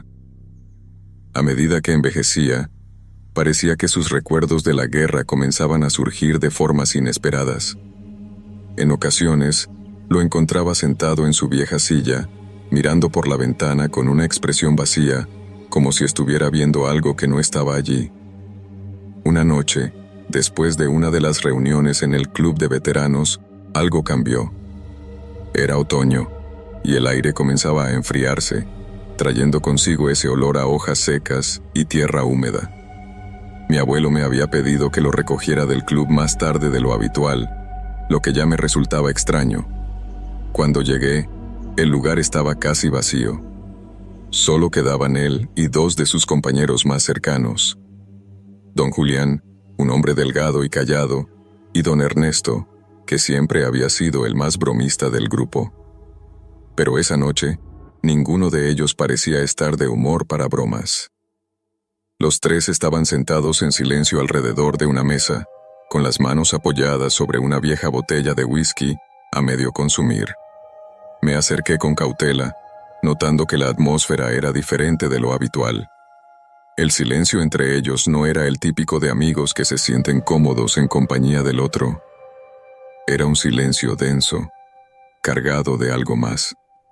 A medida que envejecía, parecía que sus recuerdos de la guerra comenzaban a surgir de formas inesperadas. En ocasiones, lo encontraba sentado en su vieja silla, mirando por la ventana con una expresión vacía, como si estuviera viendo algo que no estaba allí. Una noche, después de una de las reuniones en el club de veteranos, algo cambió. Era otoño, y el aire comenzaba a enfriarse, trayendo consigo ese olor a hojas secas y tierra húmeda. Mi abuelo me había pedido que lo recogiera del club más tarde de lo habitual, lo que ya me resultaba extraño. Cuando llegué, el lugar estaba casi vacío. Solo quedaban él y dos de sus compañeros más cercanos. Don Julián, un hombre delgado y callado, y don Ernesto, que siempre había sido el más bromista del grupo. Pero esa noche, ninguno de ellos parecía estar de humor para bromas. Los tres estaban sentados en silencio alrededor de una mesa, con las manos apoyadas sobre una vieja botella de whisky a medio consumir. Me acerqué con cautela, notando que la atmósfera era diferente de lo habitual. El silencio entre ellos no era el típico de amigos que se sienten cómodos en compañía del otro. Era un silencio denso, cargado de algo más.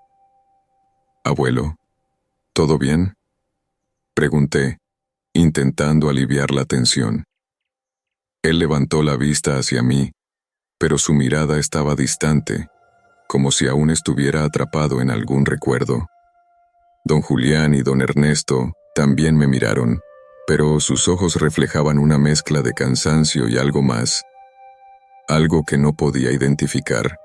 «Abuelo, ¿todo bien?», pregunté, intentando aliviar la tensión. Él levantó la vista hacia mí, pero su mirada estaba distante, como si aún estuviera atrapado en algún recuerdo. Don Julián y don Ernesto también me miraron, pero sus ojos reflejaban una mezcla de cansancio y algo más, algo que no podía identificar.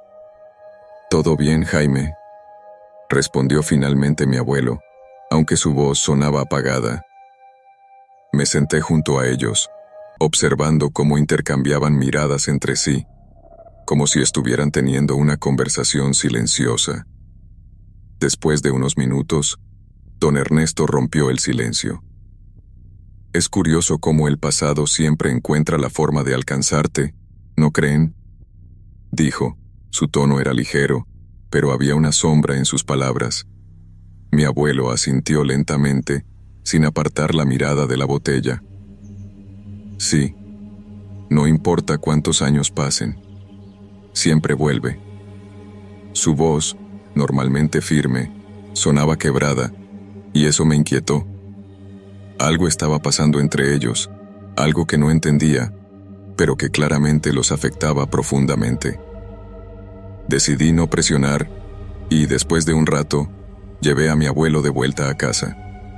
«¿Todo bien, Jaime?», respondió finalmente mi abuelo, aunque su voz sonaba apagada. Me senté junto a ellos, observando cómo intercambiaban miradas entre sí, como si estuvieran teniendo una conversación silenciosa. Después de unos minutos, don Ernesto rompió el silencio. «Es curioso cómo el pasado siempre encuentra la forma de alcanzarte, ¿no creen?», dijo. Su tono era ligero, pero había una sombra en sus palabras. Mi abuelo asintió lentamente, sin apartar la mirada de la botella. «Sí, no importa cuántos años pasen, siempre vuelve». Su voz, normalmente firme, sonaba quebrada, y eso me inquietó. Algo estaba pasando entre ellos, algo que no entendía, pero que claramente los afectaba profundamente. Decidí no presionar, y después de un rato, llevé a mi abuelo de vuelta a casa.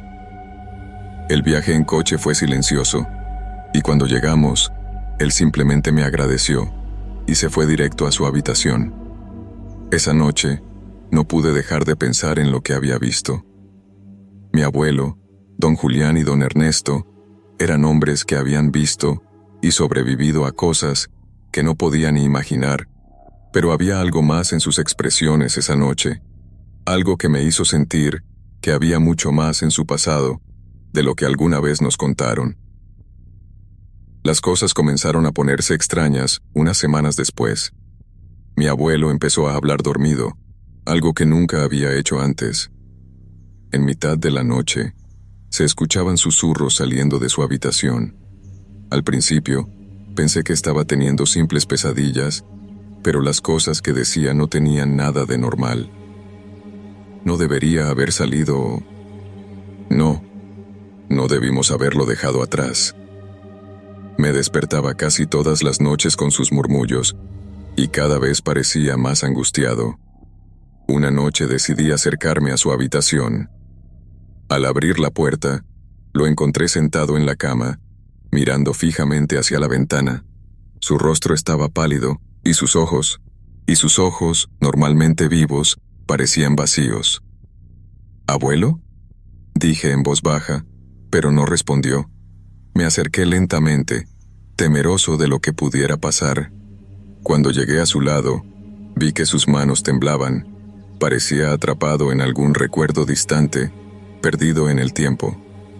El viaje en coche fue silencioso, y cuando llegamos, él simplemente me agradeció, y se fue directo a su habitación. Esa noche, no pude dejar de pensar en lo que había visto. Mi abuelo, don Julián y don Ernesto, eran hombres que habían visto y sobrevivido a cosas que no podía ni imaginar, pero había algo más en sus expresiones esa noche, algo que me hizo sentir que había mucho más en su pasado de lo que alguna vez nos contaron. Las cosas comenzaron a ponerse extrañas unas semanas después. Mi abuelo empezó a hablar dormido, algo que nunca había hecho antes. En mitad de la noche, se escuchaban susurros saliendo de su habitación. Al principio, pensé que estaba teniendo simples pesadillas, pero las cosas que decía no tenían nada de normal. No debería haber salido. No debimos haberlo dejado atrás. Me despertaba casi todas las noches con sus murmullos, y cada vez parecía más angustiado. Una noche decidí acercarme a su habitación. Al abrir la puerta, lo encontré sentado en la cama, mirando fijamente hacia la ventana. Su rostro estaba pálido, y sus ojos, normalmente vivos, parecían vacíos. ¿Abuelo?, dije en voz baja, pero no respondió. Me acerqué lentamente, temeroso de lo que pudiera pasar. Cuando llegué a su lado, vi que sus manos temblaban. Parecía atrapado en algún recuerdo distante, perdido en el tiempo.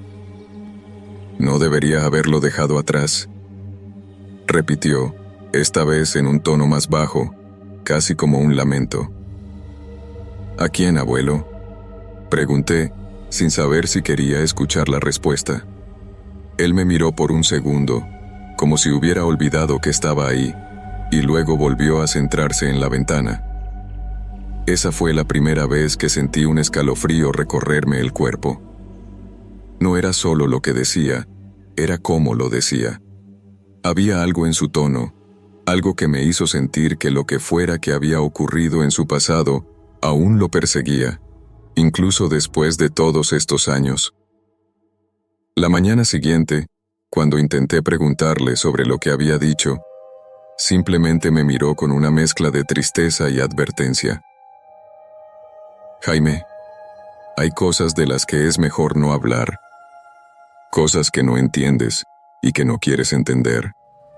No debería haberlo dejado atrás, repitió, esta vez en un tono más bajo, casi como un lamento. ¿A quién, abuelo?, pregunté, sin saber si quería escuchar la respuesta. Él me miró por un segundo, como si hubiera olvidado que estaba ahí, y luego volvió a centrarse en la ventana. Esa fue la primera vez que sentí un escalofrío recorrerme el cuerpo. No era solo lo que decía, era cómo lo decía. Había algo en su tono, algo que me hizo sentir que lo que fuera que había ocurrido en su pasado aún lo perseguía, incluso después de todos estos años. La mañana siguiente, cuando intenté preguntarle sobre lo que había dicho, simplemente me miró con una mezcla de tristeza y advertencia. Jaime, hay cosas de las que es mejor no hablar. Cosas que no entiendes y que no quieres entender.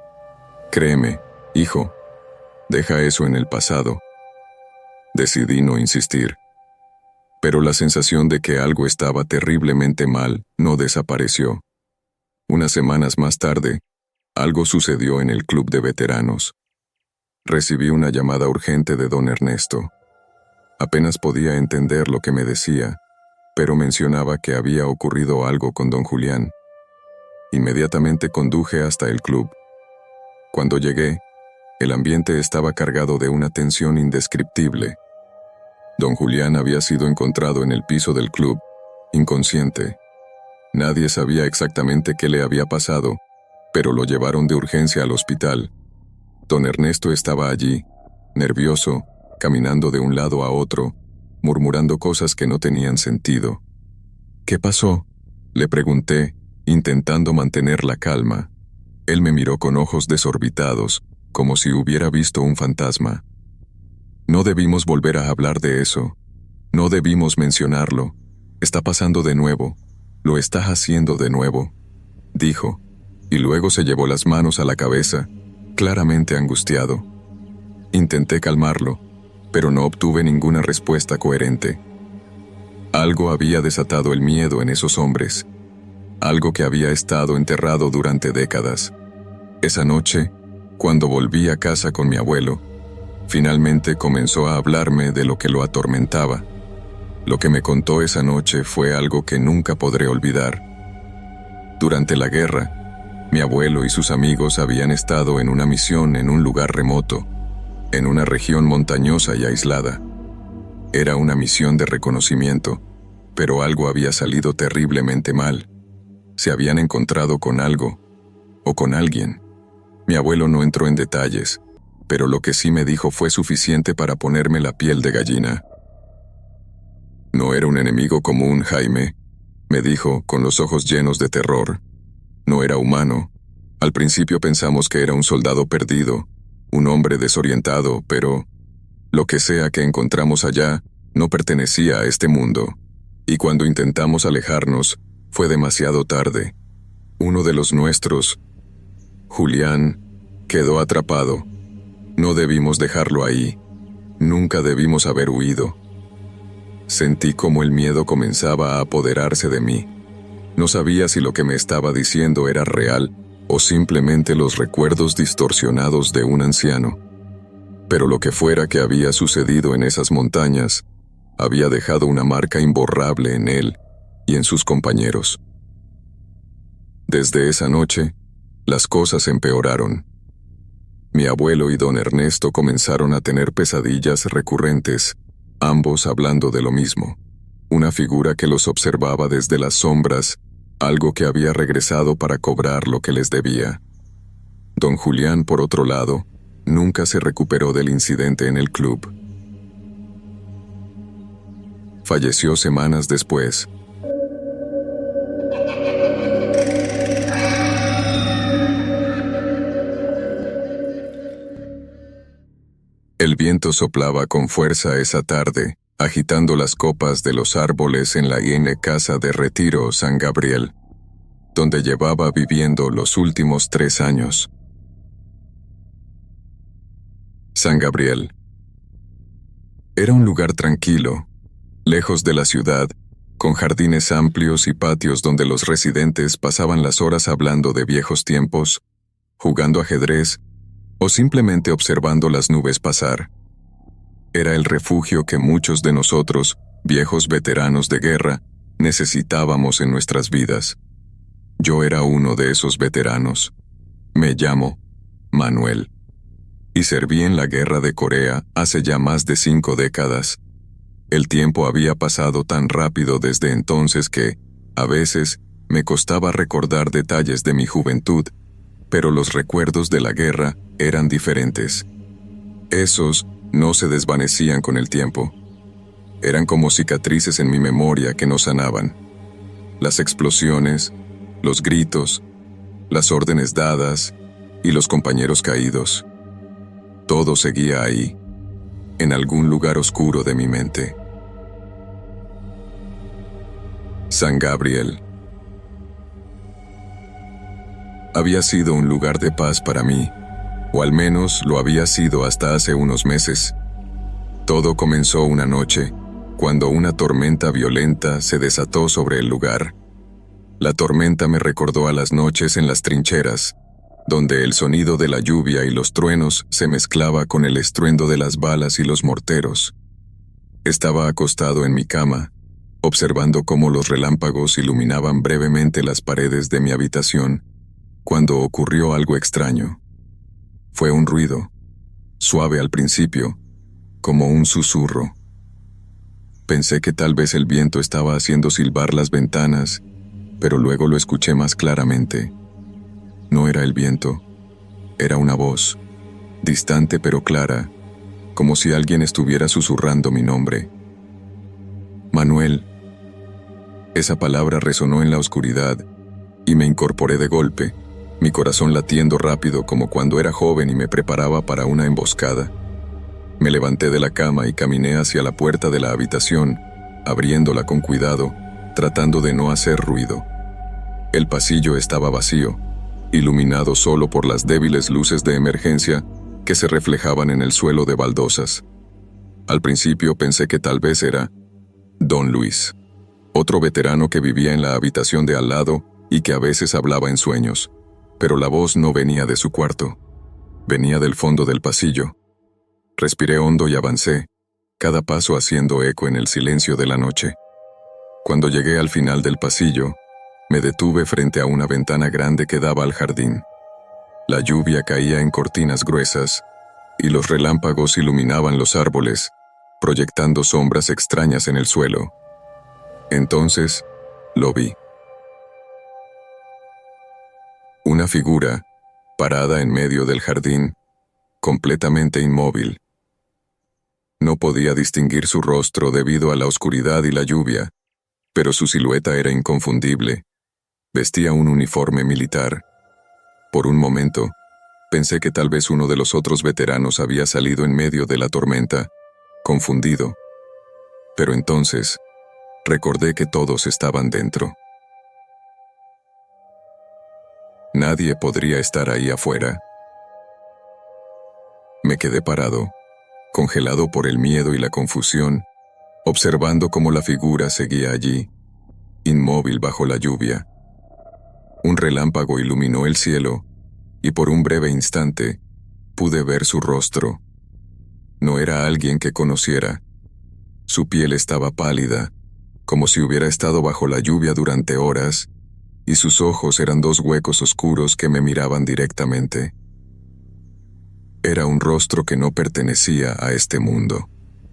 Créeme, hijo, deja eso en el pasado. Decidí no insistir. Pero la sensación de que algo estaba terriblemente mal no desapareció. Unas semanas más tarde, algo sucedió en el club de veteranos. Recibí una llamada urgente de don Ernesto. Apenas podía entender lo que me decía, pero mencionaba que había ocurrido algo con don Julián. Inmediatamente conduje hasta el club. Cuando llegué, el ambiente estaba cargado de una tensión indescriptible. Don Julián había sido encontrado en el piso del club, inconsciente. Nadie sabía exactamente qué le había pasado, pero lo llevaron de urgencia al hospital. Don Ernesto estaba allí, nervioso, caminando de un lado a otro, murmurando cosas que no tenían sentido. ¿Qué pasó?, le pregunté, intentando mantener la calma. Él me miró con ojos desorbitados, como si hubiera visto un fantasma. No debimos volver a hablar de eso. No debimos mencionarlo. Está pasando de nuevo. Lo estás haciendo de nuevo, dijo, y luego se llevó las manos a la cabeza, claramente angustiado. Intenté calmarlo, pero no obtuve ninguna respuesta coherente. Algo había desatado el miedo en esos hombres, algo que había estado enterrado durante décadas. Esa noche, cuando volví a casa con mi abuelo, finalmente comenzó a hablarme de lo que lo atormentaba. Lo que me contó esa noche fue algo que nunca podré olvidar. Durante la guerra, mi abuelo y sus amigos habían estado en una misión en un lugar remoto, en una región montañosa y aislada. Era una misión de reconocimiento, pero algo había salido terriblemente mal. Se habían encontrado con algo, o con alguien. Mi abuelo no entró en detalles, pero lo que sí me dijo fue suficiente para ponerme la piel de gallina. No era un enemigo común, Jaime, me dijo con los ojos llenos de terror. No era humano. Al principio pensamos que era un soldado perdido, un hombre desorientado, pero lo que sea que encontramos allá no pertenecía a este mundo, y cuando intentamos alejarnos, fue demasiado tarde. Uno de los nuestros, Julián, quedó atrapado. No debimos dejarlo ahí. Nunca debimos haber huido. Sentí como el miedo comenzaba a apoderarse de mí. No sabía si lo que me estaba diciendo era real o simplemente los recuerdos distorsionados de un anciano. Pero lo que fuera que había sucedido en esas montañas, había dejado una marca imborrable en él y en sus compañeros. Desde esa noche, las cosas empeoraron. Mi abuelo y don Ernesto comenzaron a tener pesadillas recurrentes, ambos hablando de lo mismo. Una figura que los observaba desde las sombras, algo que había regresado para cobrar lo que les debía. Don Julián, por otro lado, nunca se recuperó del incidente en el club. Falleció semanas después. El viento soplaba con fuerza esa tarde, agitando las copas de los árboles en la casa de retiro San Gabriel, donde llevaba viviendo los últimos 3 años. San Gabriel. Era un lugar tranquilo, lejos de la ciudad, con jardines amplios y patios donde los residentes pasaban las horas hablando de viejos tiempos, jugando ajedrez o simplemente observando las nubes pasar. Era el refugio que muchos de nosotros, viejos veteranos de guerra, necesitábamos en nuestras vidas. Yo era uno de esos veteranos. Me llamo Manuel. Y serví en la guerra de Corea hace ya más de 5 décadas. El tiempo había pasado tan rápido desde entonces que, a veces, me costaba recordar detalles de mi juventud, pero los recuerdos de la guerra eran diferentes. Esos no se desvanecían con el tiempo. Eran como cicatrices en mi memoria que no sanaban. Las explosiones, los gritos, las órdenes dadas y los compañeros caídos. Todo seguía ahí, en algún lugar oscuro de mi mente. San Gabriel. Había sido un lugar de paz para mí, o al menos lo había sido hasta hace unos meses. Todo comenzó una noche, cuando una tormenta violenta se desató sobre el lugar. La tormenta me recordó a las noches en las trincheras, donde el sonido de la lluvia y los truenos se mezclaba con el estruendo de las balas y los morteros. Estaba acostado en mi cama, observando cómo los relámpagos iluminaban brevemente las paredes de mi habitación, cuando ocurrió algo extraño. Fue un ruido, suave al principio, como un susurro. Pensé que tal vez el viento estaba haciendo silbar las ventanas, pero luego lo escuché más claramente. No era el viento, era una voz, distante pero clara, como si alguien estuviera susurrando mi nombre. Manuel. Esa palabra resonó en la oscuridad, y me incorporé de golpe, mi corazón latiendo rápido como cuando era joven y me preparaba para una emboscada. Me levanté de la cama y caminé hacia la puerta de la habitación, abriéndola con cuidado, tratando de no hacer ruido. El pasillo estaba vacío, iluminado solo por las débiles luces de emergencia que se reflejaban en el suelo de baldosas. Al principio pensé que tal vez era Don Luis, otro veterano que vivía en la habitación de al lado y que a veces hablaba en sueños, pero la voz no venía de su cuarto, venía del fondo del pasillo. Respiré hondo y avancé, cada paso haciendo eco en el silencio de la noche. Cuando llegué al final del pasillo, me detuve frente a una ventana grande que daba al jardín. La lluvia caía en cortinas gruesas, y los relámpagos iluminaban los árboles, proyectando sombras extrañas en el suelo. Entonces, lo vi. Una figura, parada en medio del jardín, completamente inmóvil. No podía distinguir su rostro debido a la oscuridad y la lluvia, pero su silueta era inconfundible. Vestía un uniforme militar. Por un momento, Pensé que tal vez uno de los otros veteranos había salido en medio de la tormenta, confundido. Pero entonces, recordé que todos estaban dentro. Nadie podría estar ahí afuera. Me quedé parado, congelado por el miedo y la confusión, observando cómo la figura seguía allí, inmóvil bajo la lluvia. Un relámpago iluminó el cielo, y por un breve instante, pude ver su rostro. No era alguien que conociera. Su piel estaba pálida, como si hubiera estado bajo la lluvia durante horas, y sus ojos eran dos huecos oscuros que me miraban directamente. Era un rostro que no pertenecía a este mundo.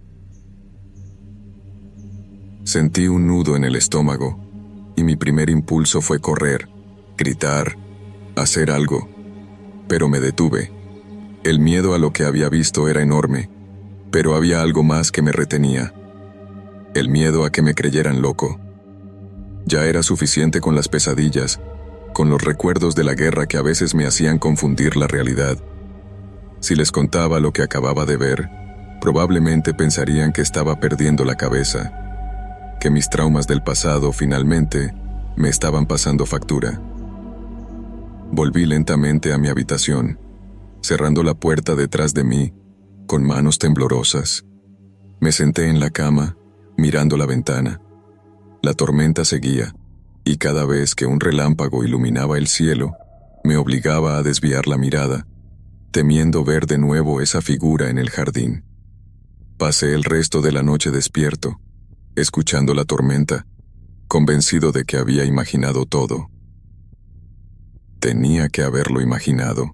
Sentí un nudo en el estómago, y mi primer impulso fue correr, gritar, hacer algo. Pero me detuve. El miedo a lo que había visto era enorme, pero había algo más que me retenía. El miedo a que me creyeran loco. Ya era suficiente con las pesadillas, con los recuerdos de la guerra que a veces me hacían confundir la realidad. Si les contaba lo que acababa de ver, probablemente pensarían que estaba perdiendo la cabeza, que mis traumas del pasado finalmente me estaban pasando factura. Volví lentamente a mi habitación, cerrando la puerta detrás de mí, con manos temblorosas. Me senté en la cama, mirando la ventana. La tormenta seguía, y cada vez que un relámpago iluminaba el cielo, me obligaba a desviar la mirada, temiendo ver de nuevo esa figura en el jardín. Pasé el resto de la noche despierto, escuchando la tormenta, convencido de que había imaginado todo. Tenía que haberlo imaginado.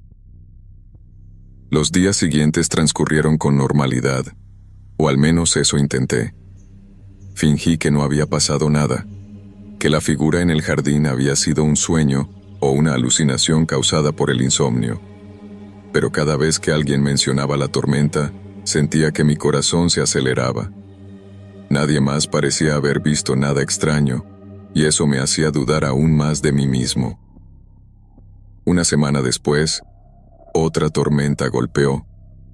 Los días siguientes transcurrieron con normalidad, o al menos eso intenté. Fingí que no había pasado nada, que la figura en el jardín había sido un sueño o una alucinación causada por el insomnio. Pero cada vez que alguien mencionaba la tormenta, sentía que mi corazón se aceleraba. Nadie más parecía haber visto nada extraño, y eso me hacía dudar aún más de mí mismo. Una semana después, otra tormenta golpeó.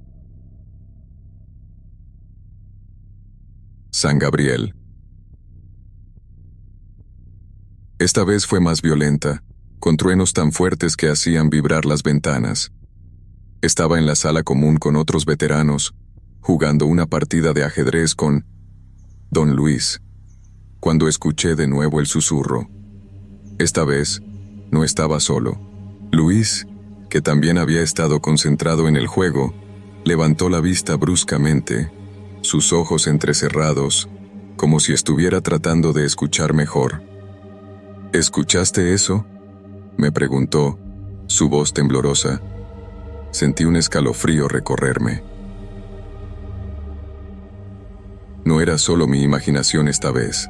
San Gabriel. Esta vez fue más violenta, con truenos tan fuertes que hacían vibrar las ventanas. Estaba en la sala común con otros veteranos, jugando una partida de ajedrez con Don Luis, cuando escuché de nuevo el susurro. Esta vez, no estaba solo. Luis, que también había estado concentrado en el juego, levantó la vista bruscamente, sus ojos entrecerrados, como si estuviera tratando de escuchar mejor. ¿Escuchaste eso?, me preguntó, su voz temblorosa. Sentí un escalofrío recorrerme. No era solo mi imaginación esta vez.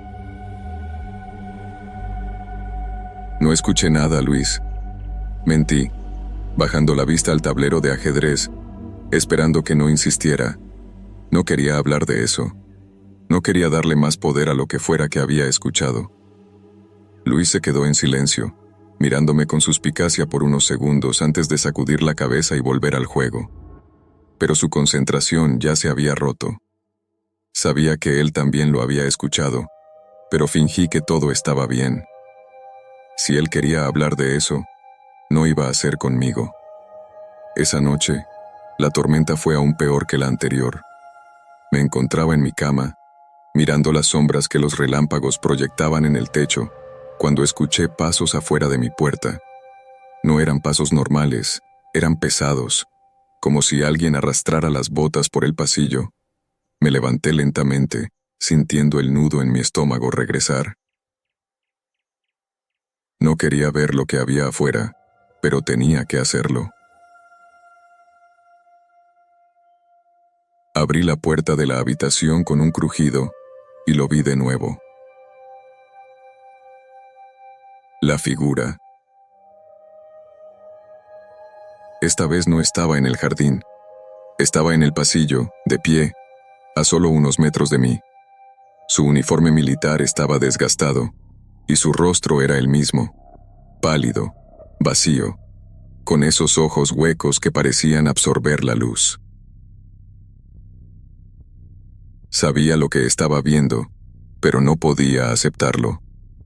No escuché nada, Luis. Mentí, bajando la vista al tablero de ajedrez, esperando que no insistiera. No quería hablar de eso. No quería darle más poder a lo que fuera que había escuchado. Luis se quedó en silencio, mirándome con suspicacia por unos segundos antes de sacudir la cabeza y volver al juego. Pero su concentración ya se había roto. Sabía que él también lo había escuchado, pero fingí que todo estaba bien. Si él quería hablar de eso, no iba a ser conmigo. Esa noche, la tormenta fue aún peor que la anterior. Me encontraba en mi cama, mirando las sombras que los relámpagos proyectaban en el techo, cuando escuché pasos afuera de mi puerta. No eran pasos normales, eran pesados, como si alguien arrastrara las botas por el pasillo. Me levanté lentamente, sintiendo el nudo en mi estómago regresar. No quería ver lo que había afuera, pero tenía que hacerlo. Abrí la puerta de la habitación con un crujido y lo vi de nuevo. La figura. Esta vez no estaba en el jardín. Estaba en el pasillo, de pie, a solo unos metros de mí. Su uniforme militar estaba desgastado, y su rostro era el mismo, pálido, vacío, con esos ojos huecos que parecían absorber la luz. Sabía lo que estaba viendo, pero no podía aceptarlo.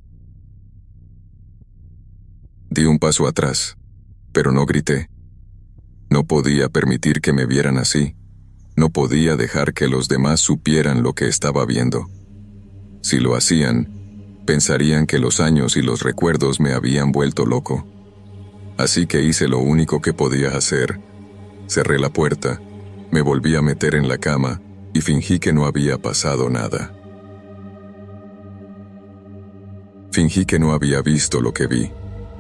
Di un paso atrás, pero no grité. No podía permitir que me vieran así. No podía dejar que los demás supieran lo que estaba viendo. Si lo hacían, pensarían que los años y los recuerdos me habían vuelto loco. Así que hice lo único que podía hacer. Cerré la puerta, me volví a meter en la cama y fingí que no había pasado nada. Fingí que no había visto lo que vi.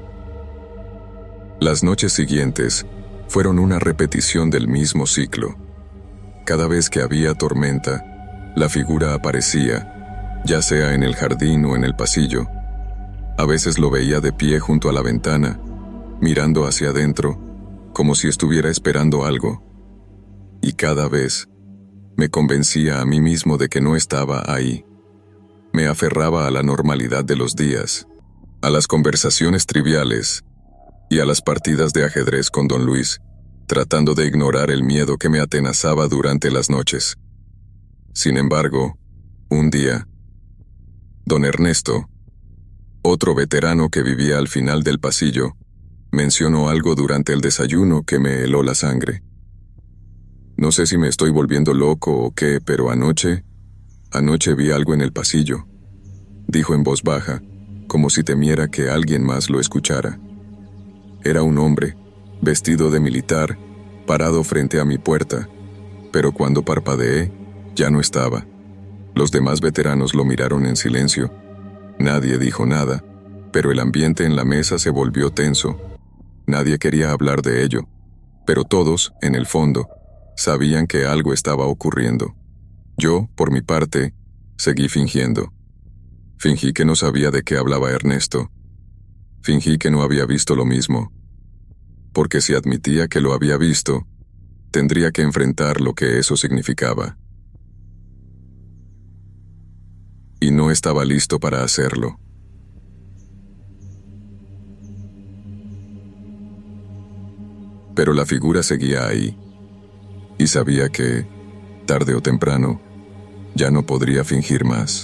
Las noches siguientes fueron una repetición del mismo ciclo. Cada vez que había tormenta, la figura aparecía, ya sea en el jardín o en el pasillo. A veces lo veía de pie junto a la ventana, mirando hacia adentro, como si estuviera esperando algo. Y cada vez me convencía a mí mismo de que no estaba ahí. Me aferraba a la normalidad de los días, a las conversaciones triviales y a las partidas de ajedrez con don Luis, tratando de ignorar el miedo que me atenazaba durante las noches. Sin embargo, un día, don Ernesto, otro veterano que vivía al final del pasillo, mencionó algo durante el desayuno que me heló la sangre. No sé si me estoy volviendo loco o qué, pero anoche vi algo en el pasillo, dijo en voz baja, como si temiera que alguien más lo escuchara. Era un hombre, vestido de militar, parado frente a mi puerta, pero cuando parpadeé, ya no estaba. Los demás veteranos lo miraron en silencio. Nadie dijo nada, pero el ambiente en la mesa se volvió tenso. Nadie quería hablar de ello, pero todos, en el fondo, sabían que algo estaba ocurriendo. Yo, por mi parte, seguí fingiendo. Fingí que no sabía de qué hablaba Ernesto. Fingí que no había visto lo mismo. Porque si admitía que lo había visto, tendría que enfrentar lo que eso significaba. Y no estaba listo para hacerlo. Pero la figura seguía ahí, y sabía que, tarde o temprano, ya no podría fingir más.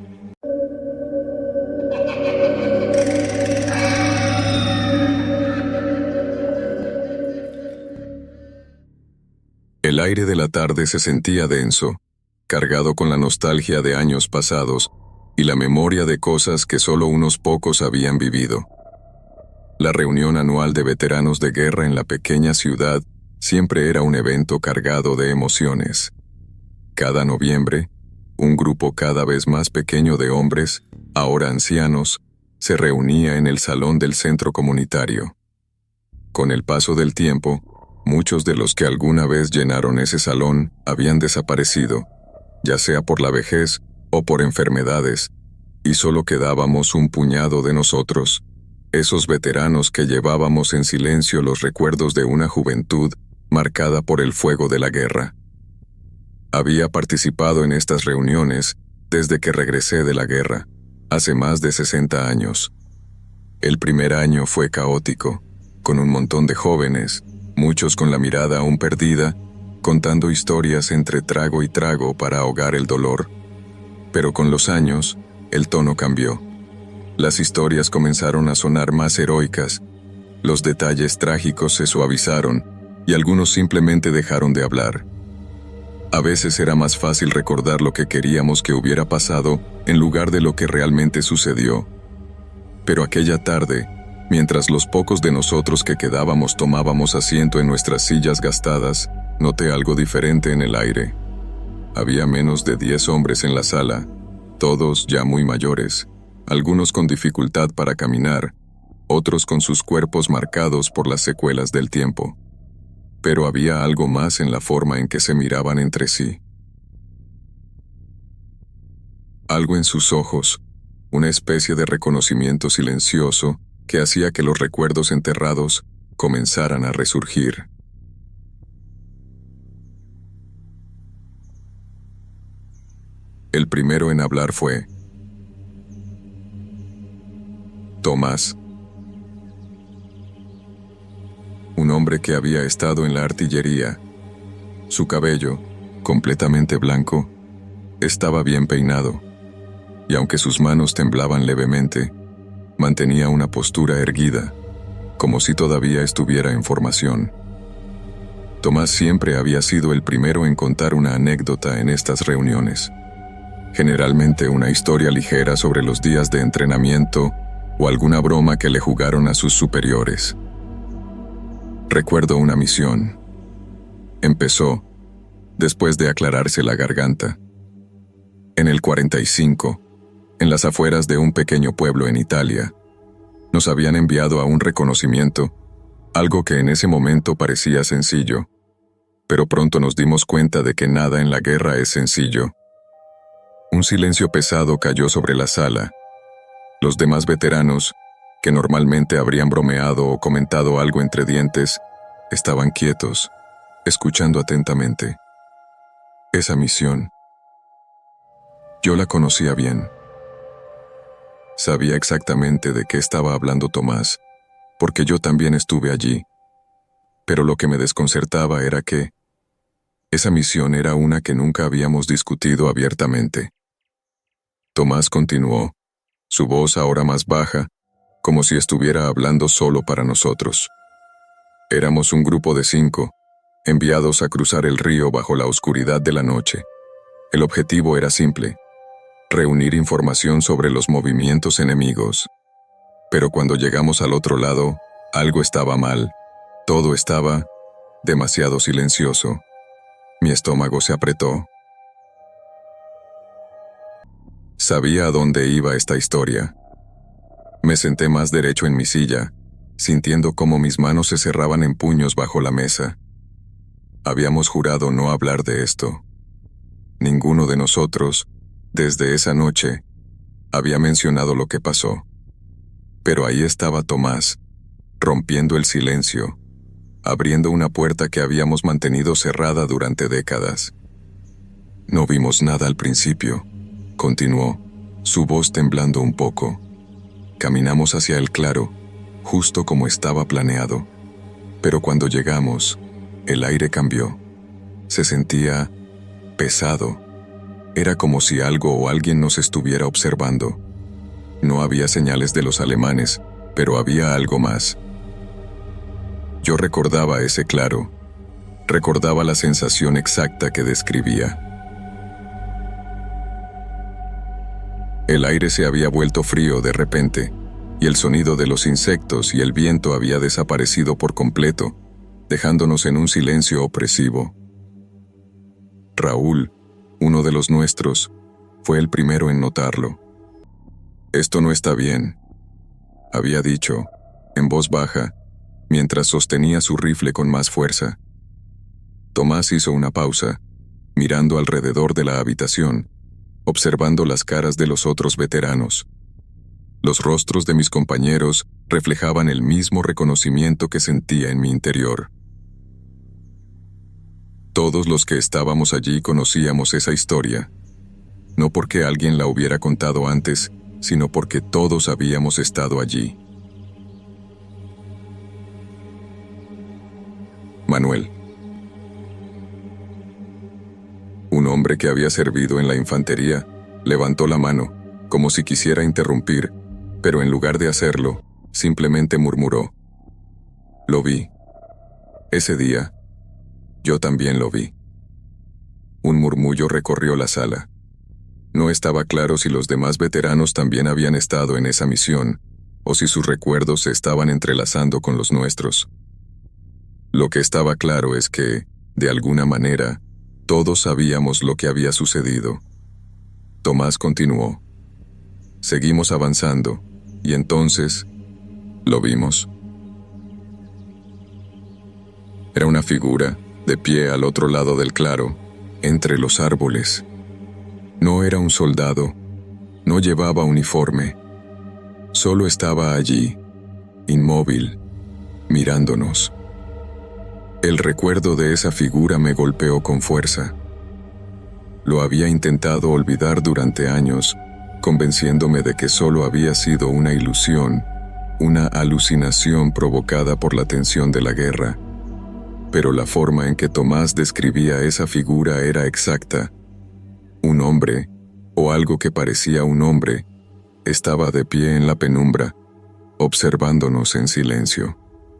El aire de la tarde se sentía denso, cargado con la nostalgia de años pasados y la memoria de cosas que solo unos pocos habían vivido. La reunión anual de veteranos de guerra en la pequeña ciudad siempre era un evento cargado de emociones. Cada noviembre, un grupo cada vez más pequeño de hombres, ahora ancianos, se reunía en el salón del centro comunitario. Con el paso del tiempo, muchos de los que alguna vez llenaron ese salón habían desaparecido, ya sea por la vejez o por enfermedades, y solo quedábamos un puñado de nosotros, esos veteranos que llevábamos en silencio los recuerdos de una juventud marcada por el fuego de la guerra. Había participado en estas reuniones desde que regresé de la guerra, hace más de 60 años. El primer año fue caótico, con un montón de jóvenes, muchos con la mirada aún perdida, contando historias entre trago y trago para ahogar el dolor. Pero con los años, el tono cambió. Las historias comenzaron a sonar más heroicas, los detalles trágicos se suavizaron y algunos simplemente dejaron de hablar. A veces era más fácil recordar lo que queríamos que hubiera pasado en lugar de lo que realmente sucedió. Pero aquella tarde, mientras los pocos de nosotros que quedábamos tomábamos asiento en nuestras sillas gastadas, noté algo diferente en el aire. Había menos de 10 hombres en la sala, todos ya muy mayores, algunos con dificultad para caminar, otros con sus cuerpos marcados por las secuelas del tiempo. Pero había algo más en la forma en que se miraban entre sí. Algo en sus ojos, una especie de reconocimiento silencioso que hacía que los recuerdos enterrados comenzaran a resurgir. El primero en hablar fue Tomás. hombre que había estado en la artillería. Su cabello, completamente blanco, estaba bien peinado, y aunque sus manos temblaban levemente, mantenía una postura erguida, como si todavía estuviera en formación. Tomás siempre había sido el primero en contar una anécdota en estas reuniones. Generalmente una historia ligera sobre los días de entrenamiento o alguna broma que le jugaron a sus superiores. Recuerdo una misión. Empezó, después de aclararse la garganta. En el 45, en las afueras de un pequeño pueblo en Italia, nos habían enviado a un reconocimiento, algo que en ese momento parecía sencillo, pero pronto nos dimos cuenta de que nada en la guerra es sencillo. Un silencio pesado cayó sobre la sala. Los demás veteranos, que normalmente habrían bromeado o comentado algo entre dientes, estaban quietos, escuchando atentamente. Esa misión, yo la conocía bien. Sabía exactamente de qué estaba hablando Tomás, porque yo también estuve allí. Pero lo que me desconcertaba era que esa misión era una que nunca habíamos discutido abiertamente. Tomás continuó, su voz ahora más baja, como si estuviera hablando solo para nosotros. Éramos un grupo de 5, enviados a cruzar el río bajo la oscuridad de la noche. El objetivo era simple: reunir información sobre los movimientos enemigos. Pero cuando llegamos al otro lado, algo estaba mal. Todo estaba demasiado silencioso. Mi estómago se apretó. Sabía a dónde iba esta historia. Me senté más derecho en mi silla, sintiendo cómo mis manos se cerraban en puños bajo la mesa. Habíamos jurado no hablar de esto. Ninguno de nosotros, desde esa noche, había mencionado lo que pasó. Pero ahí estaba Tomás, rompiendo el silencio, abriendo una puerta que habíamos mantenido cerrada durante décadas. No vimos nada al principio, continuó, su voz temblando un poco. Caminamos hacia el claro, justo como estaba planeado. Pero cuando llegamos, el aire cambió. Se sentía pesado. Era como si algo o alguien nos estuviera observando. No había señales de los alemanes, pero había algo más. Yo recordaba ese claro. Recordaba la sensación exacta que describía. El aire se había vuelto frío de repente, y el sonido de los insectos y el viento había desaparecido por completo, dejándonos en un silencio opresivo. Raúl, uno de los nuestros, fue el primero en notarlo. «Esto no está bien», había dicho, en voz baja, mientras sostenía su rifle con más fuerza. Tomás hizo una pausa, mirando alrededor de la habitación, observando las caras de los otros veteranos. Los rostros de mis compañeros reflejaban el mismo reconocimiento que sentía en mi interior. Todos los que estábamos allí conocíamos esa historia, no porque alguien la hubiera contado antes, sino porque todos habíamos estado allí. Manuel. Un hombre que había servido en la infantería levantó la mano, como si quisiera interrumpir, pero en lugar de hacerlo, simplemente murmuró. Lo vi. Ese día, yo también lo vi. Un murmullo recorrió la sala. No estaba claro si los demás veteranos también habían estado en esa misión, o si sus recuerdos se estaban entrelazando con los nuestros. Lo que estaba claro es que, de alguna manera, todos sabíamos lo que había sucedido. Tomás continuó. Seguimos avanzando, y entonces, lo vimos. Era una figura, de pie al otro lado del claro, entre los árboles. No era un soldado, no llevaba uniforme. Solo estaba allí, inmóvil, mirándonos. El recuerdo de esa figura me golpeó con fuerza. Lo había intentado olvidar durante años, convenciéndome de que solo había sido una ilusión, una alucinación provocada por la tensión de la guerra. Pero la forma en que Tomás describía esa figura era exacta. Un hombre, o algo que parecía un hombre, estaba de pie en la penumbra, observándonos en silencio.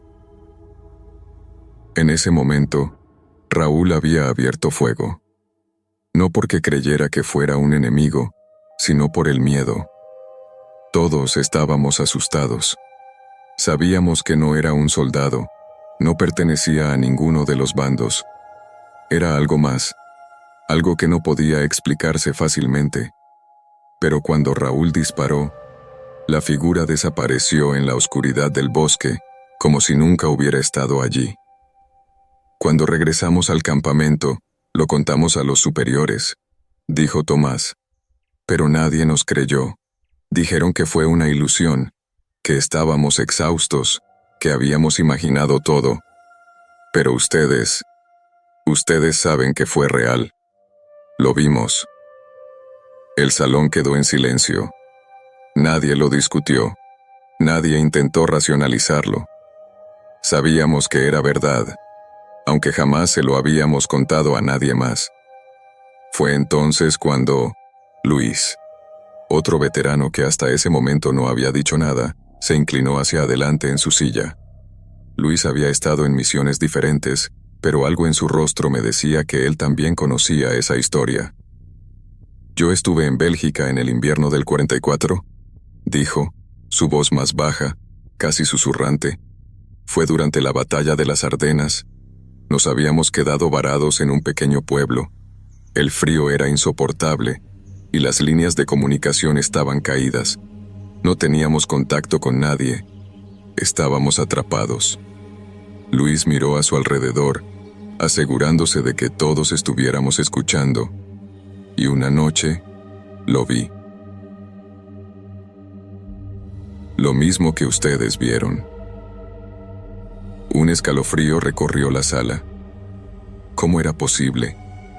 En ese momento, Raúl había abierto fuego. No porque creyera que fuera un enemigo, sino por el miedo. Todos estábamos asustados. Sabíamos que no era un soldado, no pertenecía a ninguno de los bandos. Era algo más, algo que no podía explicarse fácilmente. Pero cuando Raúl disparó, la figura desapareció en la oscuridad del bosque, como si nunca hubiera estado allí. Cuando regresamos al campamento, lo contamos a los superiores, dijo Tomás. Pero nadie nos creyó. Dijeron que fue una ilusión, que estábamos exhaustos, que habíamos imaginado todo. Pero ustedes saben que fue real. Lo vimos. El salón quedó en silencio. Nadie lo discutió. Nadie intentó racionalizarlo. Sabíamos que era verdad, aunque jamás se lo habíamos contado a nadie más. Fue entonces cuando Luis, otro veterano que hasta ese momento no había dicho nada, se inclinó hacia adelante en su silla. Luis había estado en misiones diferentes, pero algo en su rostro me decía que él también conocía esa historia. Yo estuve en Bélgica en el invierno del 44, dijo, su voz más baja, casi susurrante. Fue durante la batalla de las Ardenas. Nos habíamos quedado varados en un pequeño pueblo. El frío era insoportable y las líneas de comunicación estaban caídas. No teníamos contacto con nadie. Estábamos atrapados. Luis miró a su alrededor, asegurándose de que todos estuviéramos escuchando. Y una noche, lo vi. Lo mismo que ustedes vieron. Un escalofrío recorrió la sala. ¿Cómo era posible?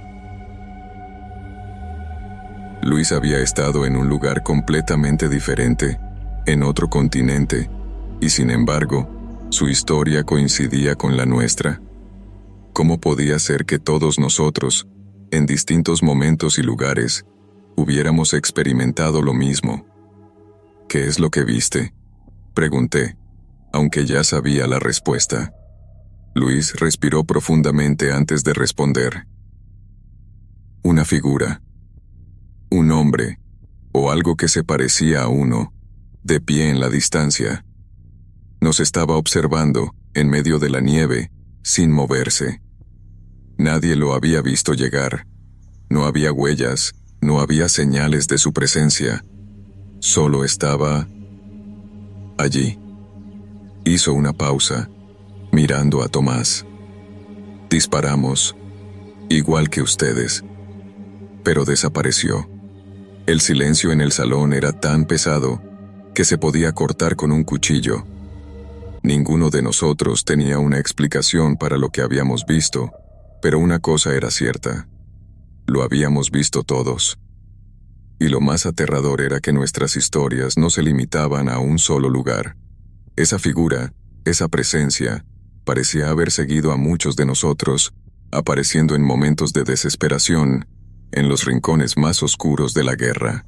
Luis había estado en un lugar completamente diferente, en otro continente, y sin embargo, su historia coincidía con la nuestra. ¿Cómo podía ser que todos nosotros, en distintos momentos y lugares, hubiéramos experimentado lo mismo? ¿Qué es lo que viste?, pregunté, aunque ya sabía la respuesta. Luis respiró profundamente antes de responder. Una figura. Un hombre, o algo que se parecía a uno, de pie en la distancia. Nos estaba observando, en medio de la nieve, sin moverse. Nadie lo había visto llegar. No había huellas, no había señales de su presencia. Solo estaba allí. Hizo una pausa, mirando a Tomás. Disparamos, igual que ustedes. Pero desapareció. El silencio en el salón era tan pesado que se podía cortar con un cuchillo. Ninguno de nosotros tenía una explicación para lo que habíamos visto, pero una cosa era cierta. Lo habíamos visto todos. Y lo más aterrador era que nuestras historias no se limitaban a un solo lugar. Esa figura, esa presencia, parecía haber seguido a muchos de nosotros, apareciendo en momentos de desesperación, en los rincones más oscuros de la guerra.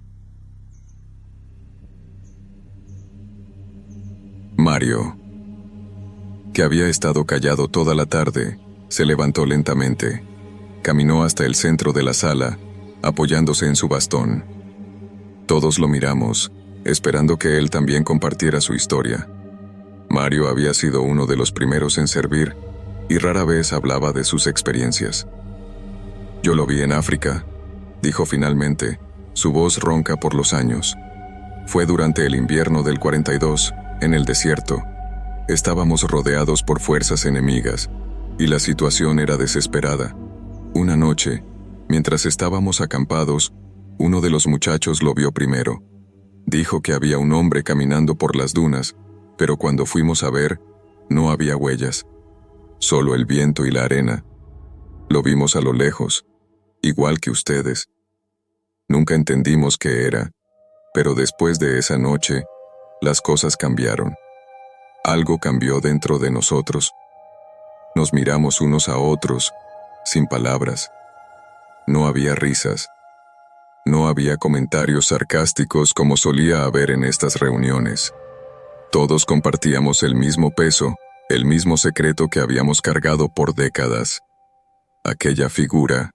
Mario, que había estado callado toda la tarde, se levantó lentamente. Caminó hasta el centro de la sala, apoyándose en su bastón. Todos lo miramos, esperando que él también compartiera su historia. Mario había sido uno de los primeros en servir y rara vez hablaba de sus experiencias. Yo lo vi en África, dijo finalmente, su voz ronca por los años. Fue durante el invierno del 42, en el desierto. Estábamos rodeados por fuerzas enemigas, y la situación era desesperada. Una noche, mientras estábamos acampados, uno de los muchachos lo vio primero. Dijo que había un hombre caminando por las dunas, pero cuando fuimos a ver, no había huellas. Solo el viento y la arena. Lo vimos a lo lejos, igual que ustedes. Nunca entendimos qué era, pero después de esa noche, las cosas cambiaron. Algo cambió dentro de nosotros. Nos miramos unos a otros, sin palabras. No había risas. No había comentarios sarcásticos como solía haber en estas reuniones. Todos compartíamos el mismo peso, el mismo secreto que habíamos cargado por décadas. Aquella figura.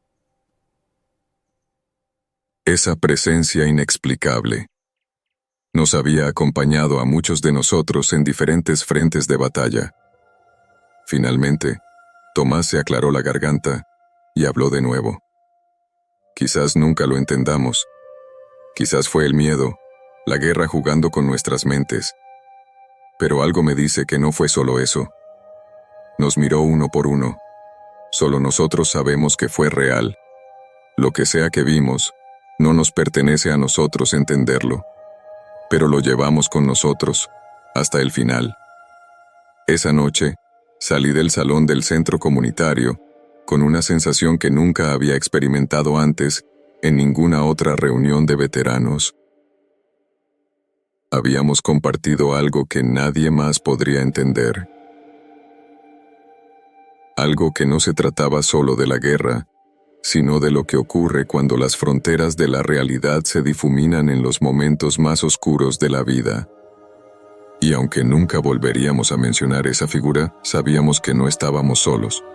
Esa presencia inexplicable. Nos había acompañado a muchos de nosotros en diferentes frentes de batalla. Finalmente, Tomás se aclaró la garganta y habló de nuevo. Quizás nunca lo entendamos. Quizás fue el miedo, la guerra jugando con nuestras mentes. Pero algo me dice que no fue solo eso. Nos miró uno por uno. Solo nosotros sabemos que fue real. Lo que sea que vimos, no nos pertenece a nosotros entenderlo. Pero lo llevamos con nosotros, hasta el final. Esa noche, salí del salón del centro comunitario, con una sensación que nunca había experimentado antes en ninguna otra reunión de veteranos. Habíamos compartido algo que nadie más podría entender. Algo que no se trataba solo de la guerra, sino de lo que ocurre cuando las fronteras de la realidad se difuminan en los momentos más oscuros de la vida. Y aunque nunca volveríamos a mencionar esa figura, sabíamos que no estábamos solos.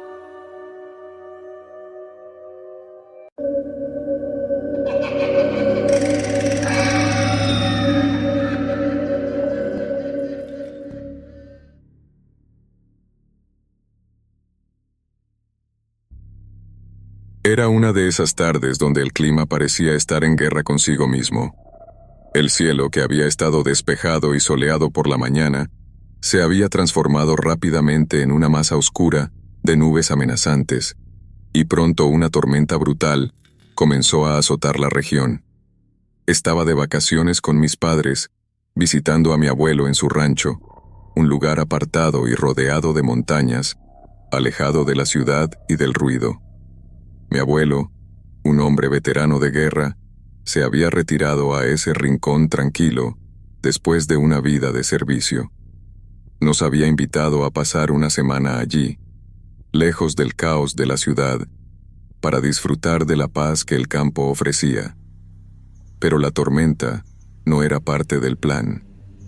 Era una de esas tardes donde el clima parecía estar en guerra consigo mismo. El cielo, que había estado despejado y soleado por la mañana, se había transformado rápidamente en una masa oscura de nubes amenazantes, y pronto una tormenta brutal comenzó a azotar la región. Estaba de vacaciones con mis padres, visitando a mi abuelo en su rancho, un lugar apartado y rodeado de montañas, alejado de la ciudad y del ruido. Mi abuelo, un hombre veterano de guerra, se había retirado a ese rincón tranquilo después de una vida de servicio. Nos había invitado a pasar una semana allí, lejos del caos de la ciudad, para disfrutar de la paz que el campo ofrecía. Pero la tormenta no era parte del plan.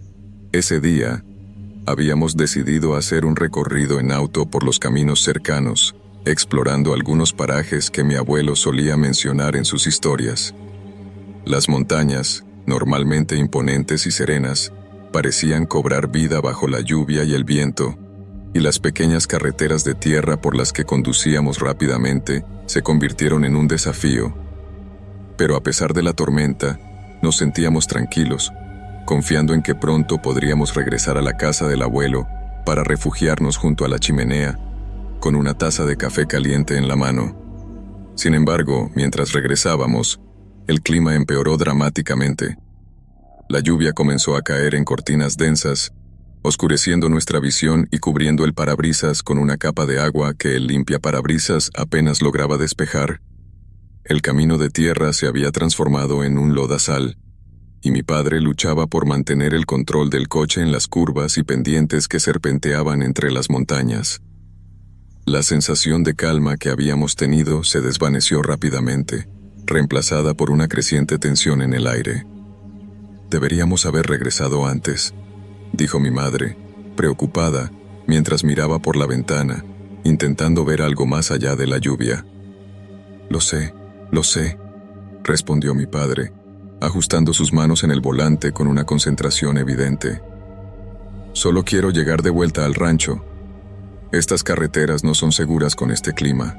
Ese día, habíamos decidido hacer un recorrido en auto por los caminos cercanos, explorando algunos parajes que mi abuelo solía mencionar en sus historias. Las montañas, normalmente imponentes y serenas, parecían cobrar vida bajo la lluvia y el viento, y las pequeñas carreteras de tierra por las que conducíamos rápidamente se convirtieron en un desafío. Pero a pesar de la tormenta, nos sentíamos tranquilos, confiando en que pronto podríamos regresar a la casa del abuelo para refugiarnos junto a la chimenea, con una taza de café caliente en la mano. Sin embargo, mientras regresábamos, el clima empeoró dramáticamente. La lluvia comenzó a caer en cortinas densas, oscureciendo nuestra visión y cubriendo el parabrisas con una capa de agua que el limpiaparabrisas apenas lograba despejar. El camino de tierra se había transformado en un lodazal, y mi padre luchaba por mantener el control del coche en las curvas y pendientes que serpenteaban entre las montañas. La sensación de calma que habíamos tenido se desvaneció rápidamente, reemplazada por una creciente tensión en el aire. «Deberíamos haber regresado antes», dijo mi madre, preocupada, mientras miraba por la ventana, intentando ver algo más allá de la lluvia. Lo sé», respondió mi padre, ajustando sus manos en el volante con una concentración evidente. «Solo quiero llegar de vuelta al rancho. Estas carreteras no son seguras con este clima».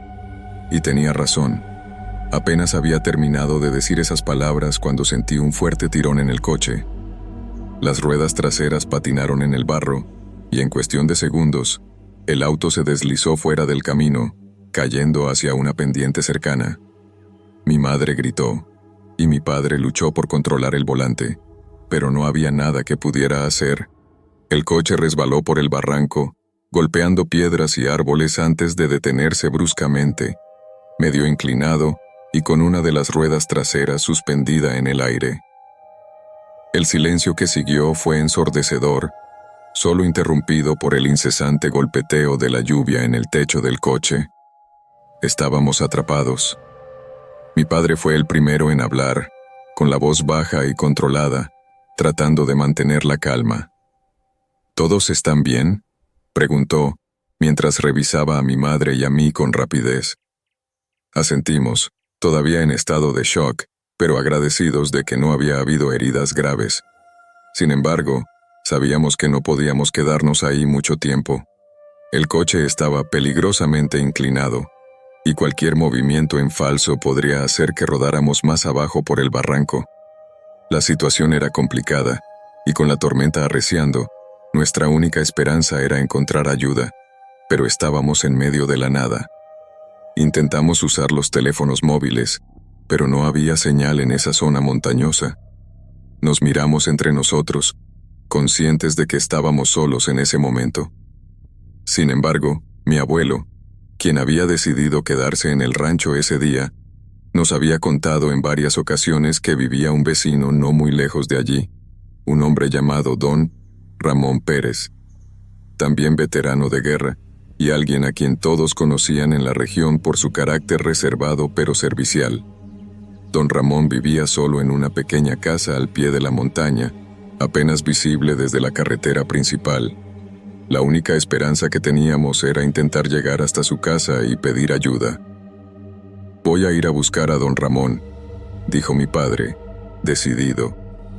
Y tenía razón. Apenas había terminado de decir esas palabras cuando sentí un fuerte tirón en el coche. Las ruedas traseras patinaron en el barro, y en cuestión de segundos, el auto se deslizó fuera del camino, cayendo hacia una pendiente cercana. Mi madre gritó, y mi padre luchó por controlar el volante, pero no había nada que pudiera hacer. El coche resbaló por el barranco, golpeando piedras y árboles antes de detenerse bruscamente, medio inclinado y con una de las ruedas traseras suspendida en el aire. El silencio que siguió fue ensordecedor, solo interrumpido por el incesante golpeteo de la lluvia en el techo del coche. Estábamos atrapados. Mi padre fue el primero en hablar, con la voz baja y controlada, tratando de mantener la calma. ¿Todos están bien?, preguntó, mientras revisaba a mi madre y a mí con rapidez. Asentimos, todavía en estado de shock, pero agradecidos de que no había habido heridas graves. Sin embargo, sabíamos que no podíamos quedarnos ahí mucho tiempo. El coche estaba peligrosamente inclinado, y cualquier movimiento en falso podría hacer que rodáramos más abajo por el barranco. La situación era complicada, y con la tormenta arreciando, nuestra única esperanza era encontrar ayuda, pero estábamos en medio de la nada. Intentamos usar los teléfonos móviles, pero no había señal en esa zona montañosa. Nos miramos entre nosotros, conscientes de que estábamos solos en ese momento. Sin embargo, mi abuelo, quien había decidido quedarse en el rancho ese día, nos había contado en varias ocasiones que vivía un vecino no muy lejos de allí, un hombre llamado Don Ramón Pérez, también veterano de guerra, y alguien a quien todos conocían en la región por su carácter reservado pero servicial. Don Ramón vivía solo en una pequeña casa al pie de la montaña, apenas visible desde la carretera principal. La única esperanza que teníamos era intentar llegar hasta su casa y pedir ayuda. «Voy a ir a buscar a don Ramón», dijo mi padre, decidido.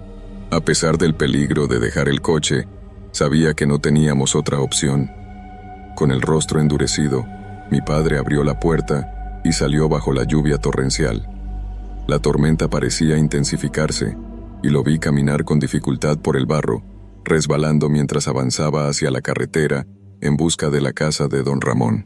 A pesar del peligro de dejar el coche, sabía que no teníamos otra opción. Con el rostro endurecido, mi padre abrió la puerta y salió bajo la lluvia torrencial. La tormenta parecía intensificarse, y lo vi caminar con dificultad por el barro, resbalando mientras avanzaba hacia la carretera en busca de la casa de don Ramón.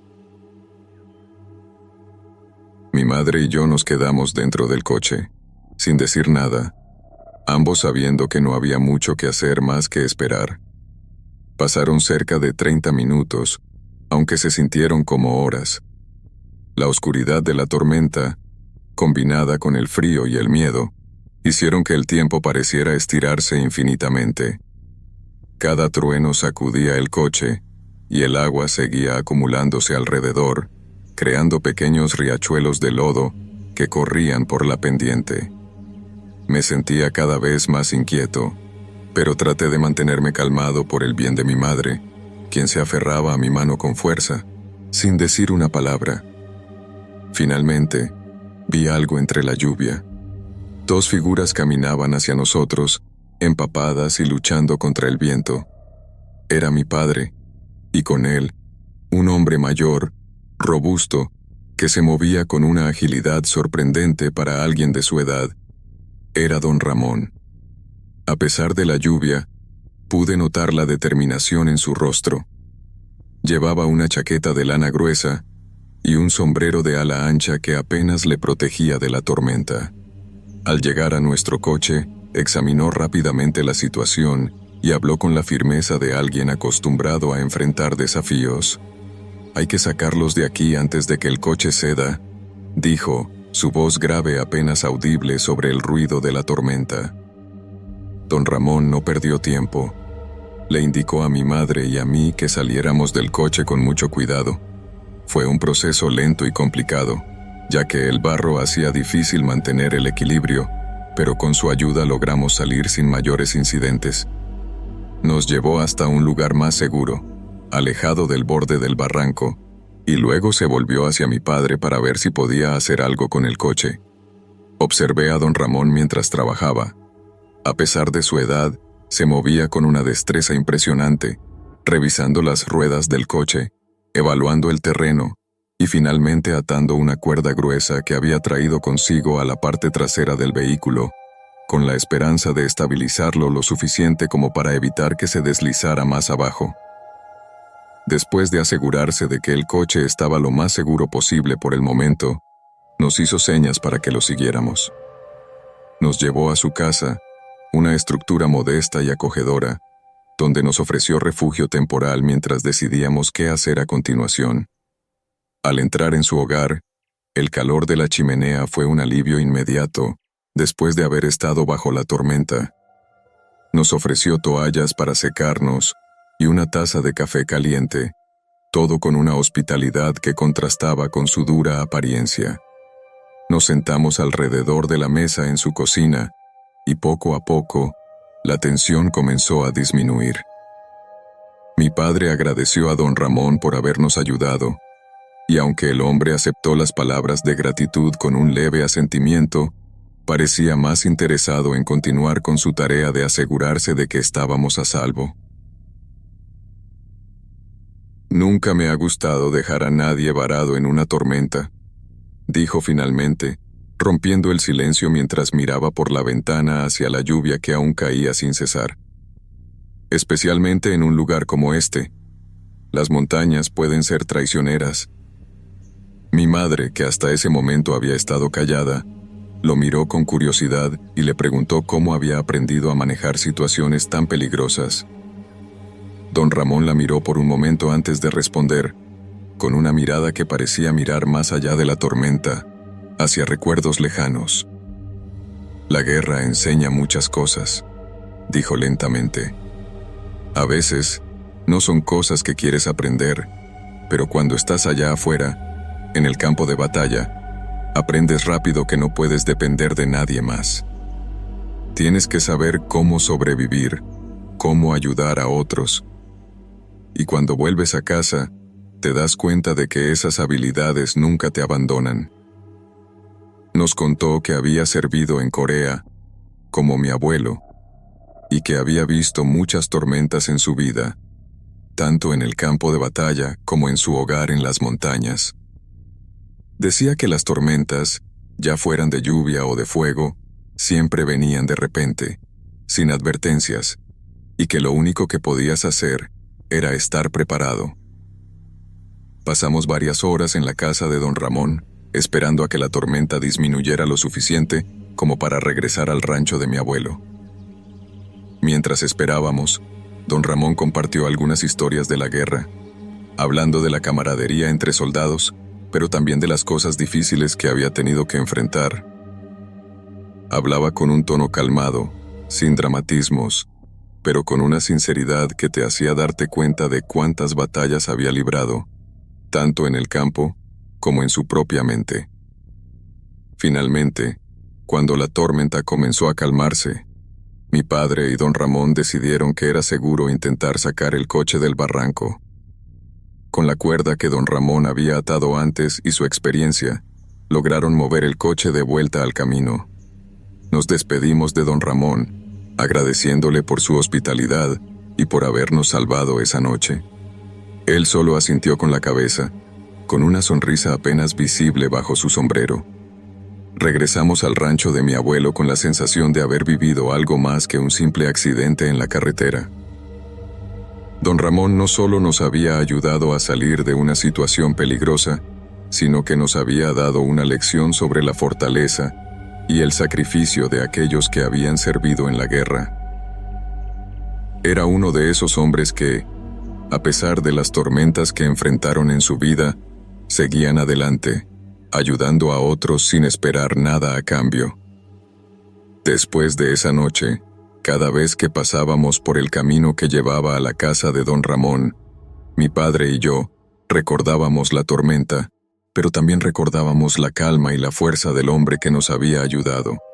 Mi madre y yo nos quedamos dentro del coche, sin decir nada, ambos sabiendo que no había mucho que hacer más que esperar. Pasaron cerca de 30 minutos, aunque se sintieron como horas. La oscuridad de la tormenta, combinada con el frío y el miedo, hicieron que el tiempo pareciera estirarse infinitamente. Cada trueno sacudía el coche, y el agua seguía acumulándose alrededor, creando pequeños riachuelos de lodo que corrían por la pendiente. Me sentía cada vez más inquieto, pero traté de mantenerme calmado por el bien de mi madre, quien se aferraba a mi mano con fuerza, sin decir una palabra. Finalmente, vi algo entre la lluvia. 2 figuras caminaban hacia nosotros, empapadas y luchando contra el viento. Era mi padre, y con él, un hombre mayor, robusto, que se movía con una agilidad sorprendente para alguien de su edad. Era don Ramón. A pesar de la lluvia, pude notar la determinación en su rostro. Llevaba una chaqueta de lana gruesa y un sombrero de ala ancha que apenas le protegía de la tormenta. Al llegar a nuestro coche, examinó rápidamente la situación y habló con la firmeza de alguien acostumbrado a enfrentar desafíos. «Hay que sacarlos de aquí antes de que el coche ceda», dijo, su voz grave apenas audible sobre el ruido de la tormenta. Don Ramón no perdió tiempo. Le indicó a mi madre y a mí que saliéramos del coche con mucho cuidado. Fue un proceso lento y complicado, ya que el barro hacía difícil mantener el equilibrio, pero con su ayuda logramos salir sin mayores incidentes. Nos llevó hasta un lugar más seguro, alejado del borde del barranco, y luego se volvió hacia mi padre para ver si podía hacer algo con el coche. Observé a don Ramón mientras trabajaba. A pesar de su edad, se movía con una destreza impresionante, revisando las ruedas del coche, evaluando el terreno y finalmente atando una cuerda gruesa que había traído consigo a la parte trasera del vehículo, con la esperanza de estabilizarlo lo suficiente como para evitar que se deslizara más abajo. Después de asegurarse de que el coche estaba lo más seguro posible por el momento, nos hizo señas para que lo siguiéramos. Nos llevó a su casa, una estructura modesta y acogedora, donde nos ofreció refugio temporal mientras decidíamos qué hacer a continuación. Al entrar en su hogar, el calor de la chimenea fue un alivio inmediato, después de haber estado bajo la tormenta. Nos ofreció toallas para secarnos y una taza de café caliente, todo con una hospitalidad que contrastaba con su dura apariencia. Nos sentamos alrededor de la mesa en su cocina y poco a poco, la tensión comenzó a disminuir. Mi padre agradeció a don Ramón por habernos ayudado, y aunque el hombre aceptó las palabras de gratitud con un leve asentimiento, parecía más interesado en continuar con su tarea de asegurarse de que estábamos a salvo. Nunca me ha gustado dejar a nadie varado en una tormenta, dijo finalmente, rompiendo el silencio mientras miraba por la ventana hacia la lluvia que aún caía sin cesar. Especialmente en un lugar como este. Las montañas pueden ser traicioneras. Mi madre, que hasta ese momento había estado callada, lo miró con curiosidad y le preguntó cómo había aprendido a manejar situaciones tan peligrosas. Don Ramón la miró por un momento antes de responder, con una mirada que parecía mirar más allá de la tormenta, hacia recuerdos lejanos. La guerra enseña muchas cosas, dijo lentamente. A veces, no son cosas que quieres aprender, pero cuando estás allá afuera, en el campo de batalla, aprendes rápido que no puedes depender de nadie más. Tienes que saber cómo sobrevivir, cómo ayudar a otros. Y cuando vuelves a casa, te das cuenta de que esas habilidades nunca te abandonan. Nos contó que había servido en Corea, como mi abuelo, y que había visto muchas tormentas en su vida, tanto en el campo de batalla como en su hogar en las montañas. Decía que las tormentas, ya fueran de lluvia o de fuego, siempre venían de repente, sin advertencias, y que lo único que podías hacer era estar preparado. Pasamos varias horas en la casa de don Ramón, esperando a que la tormenta disminuyera lo suficiente como para regresar al rancho de mi abuelo. Mientras esperábamos, don Ramón compartió algunas historias de la guerra, hablando de la camaradería entre soldados, pero también de las cosas difíciles que había tenido que enfrentar. Hablaba con un tono calmado, sin dramatismos, pero con una sinceridad que te hacía darte cuenta de cuántas batallas había librado, tanto en el campo como en su propia mente. Finalmente, cuando la tormenta comenzó a calmarse, mi padre y don Ramón decidieron que era seguro intentar sacar el coche del barranco. Con la cuerda que don Ramón había atado antes y su experiencia, lograron mover el coche de vuelta al camino. Nos despedimos de don Ramón, agradeciéndole por su hospitalidad y por habernos salvado esa noche. Él solo asintió con la cabeza, con una sonrisa apenas visible bajo su sombrero. Regresamos al rancho de mi abuelo con la sensación de haber vivido algo más que un simple accidente en la carretera. Don Ramón no solo nos había ayudado a salir de una situación peligrosa, sino que nos había dado una lección sobre la fortaleza y el sacrificio de aquellos que habían servido en la guerra. Era uno de esos hombres que, a pesar de las tormentas que enfrentaron en su vida, seguían adelante, ayudando a otros sin esperar nada a cambio. Después de esa noche, cada vez que pasábamos por el camino que llevaba a la casa de don Ramón, mi padre y yo recordábamos la tormenta, pero también recordábamos la calma y la fuerza del hombre que nos había ayudado.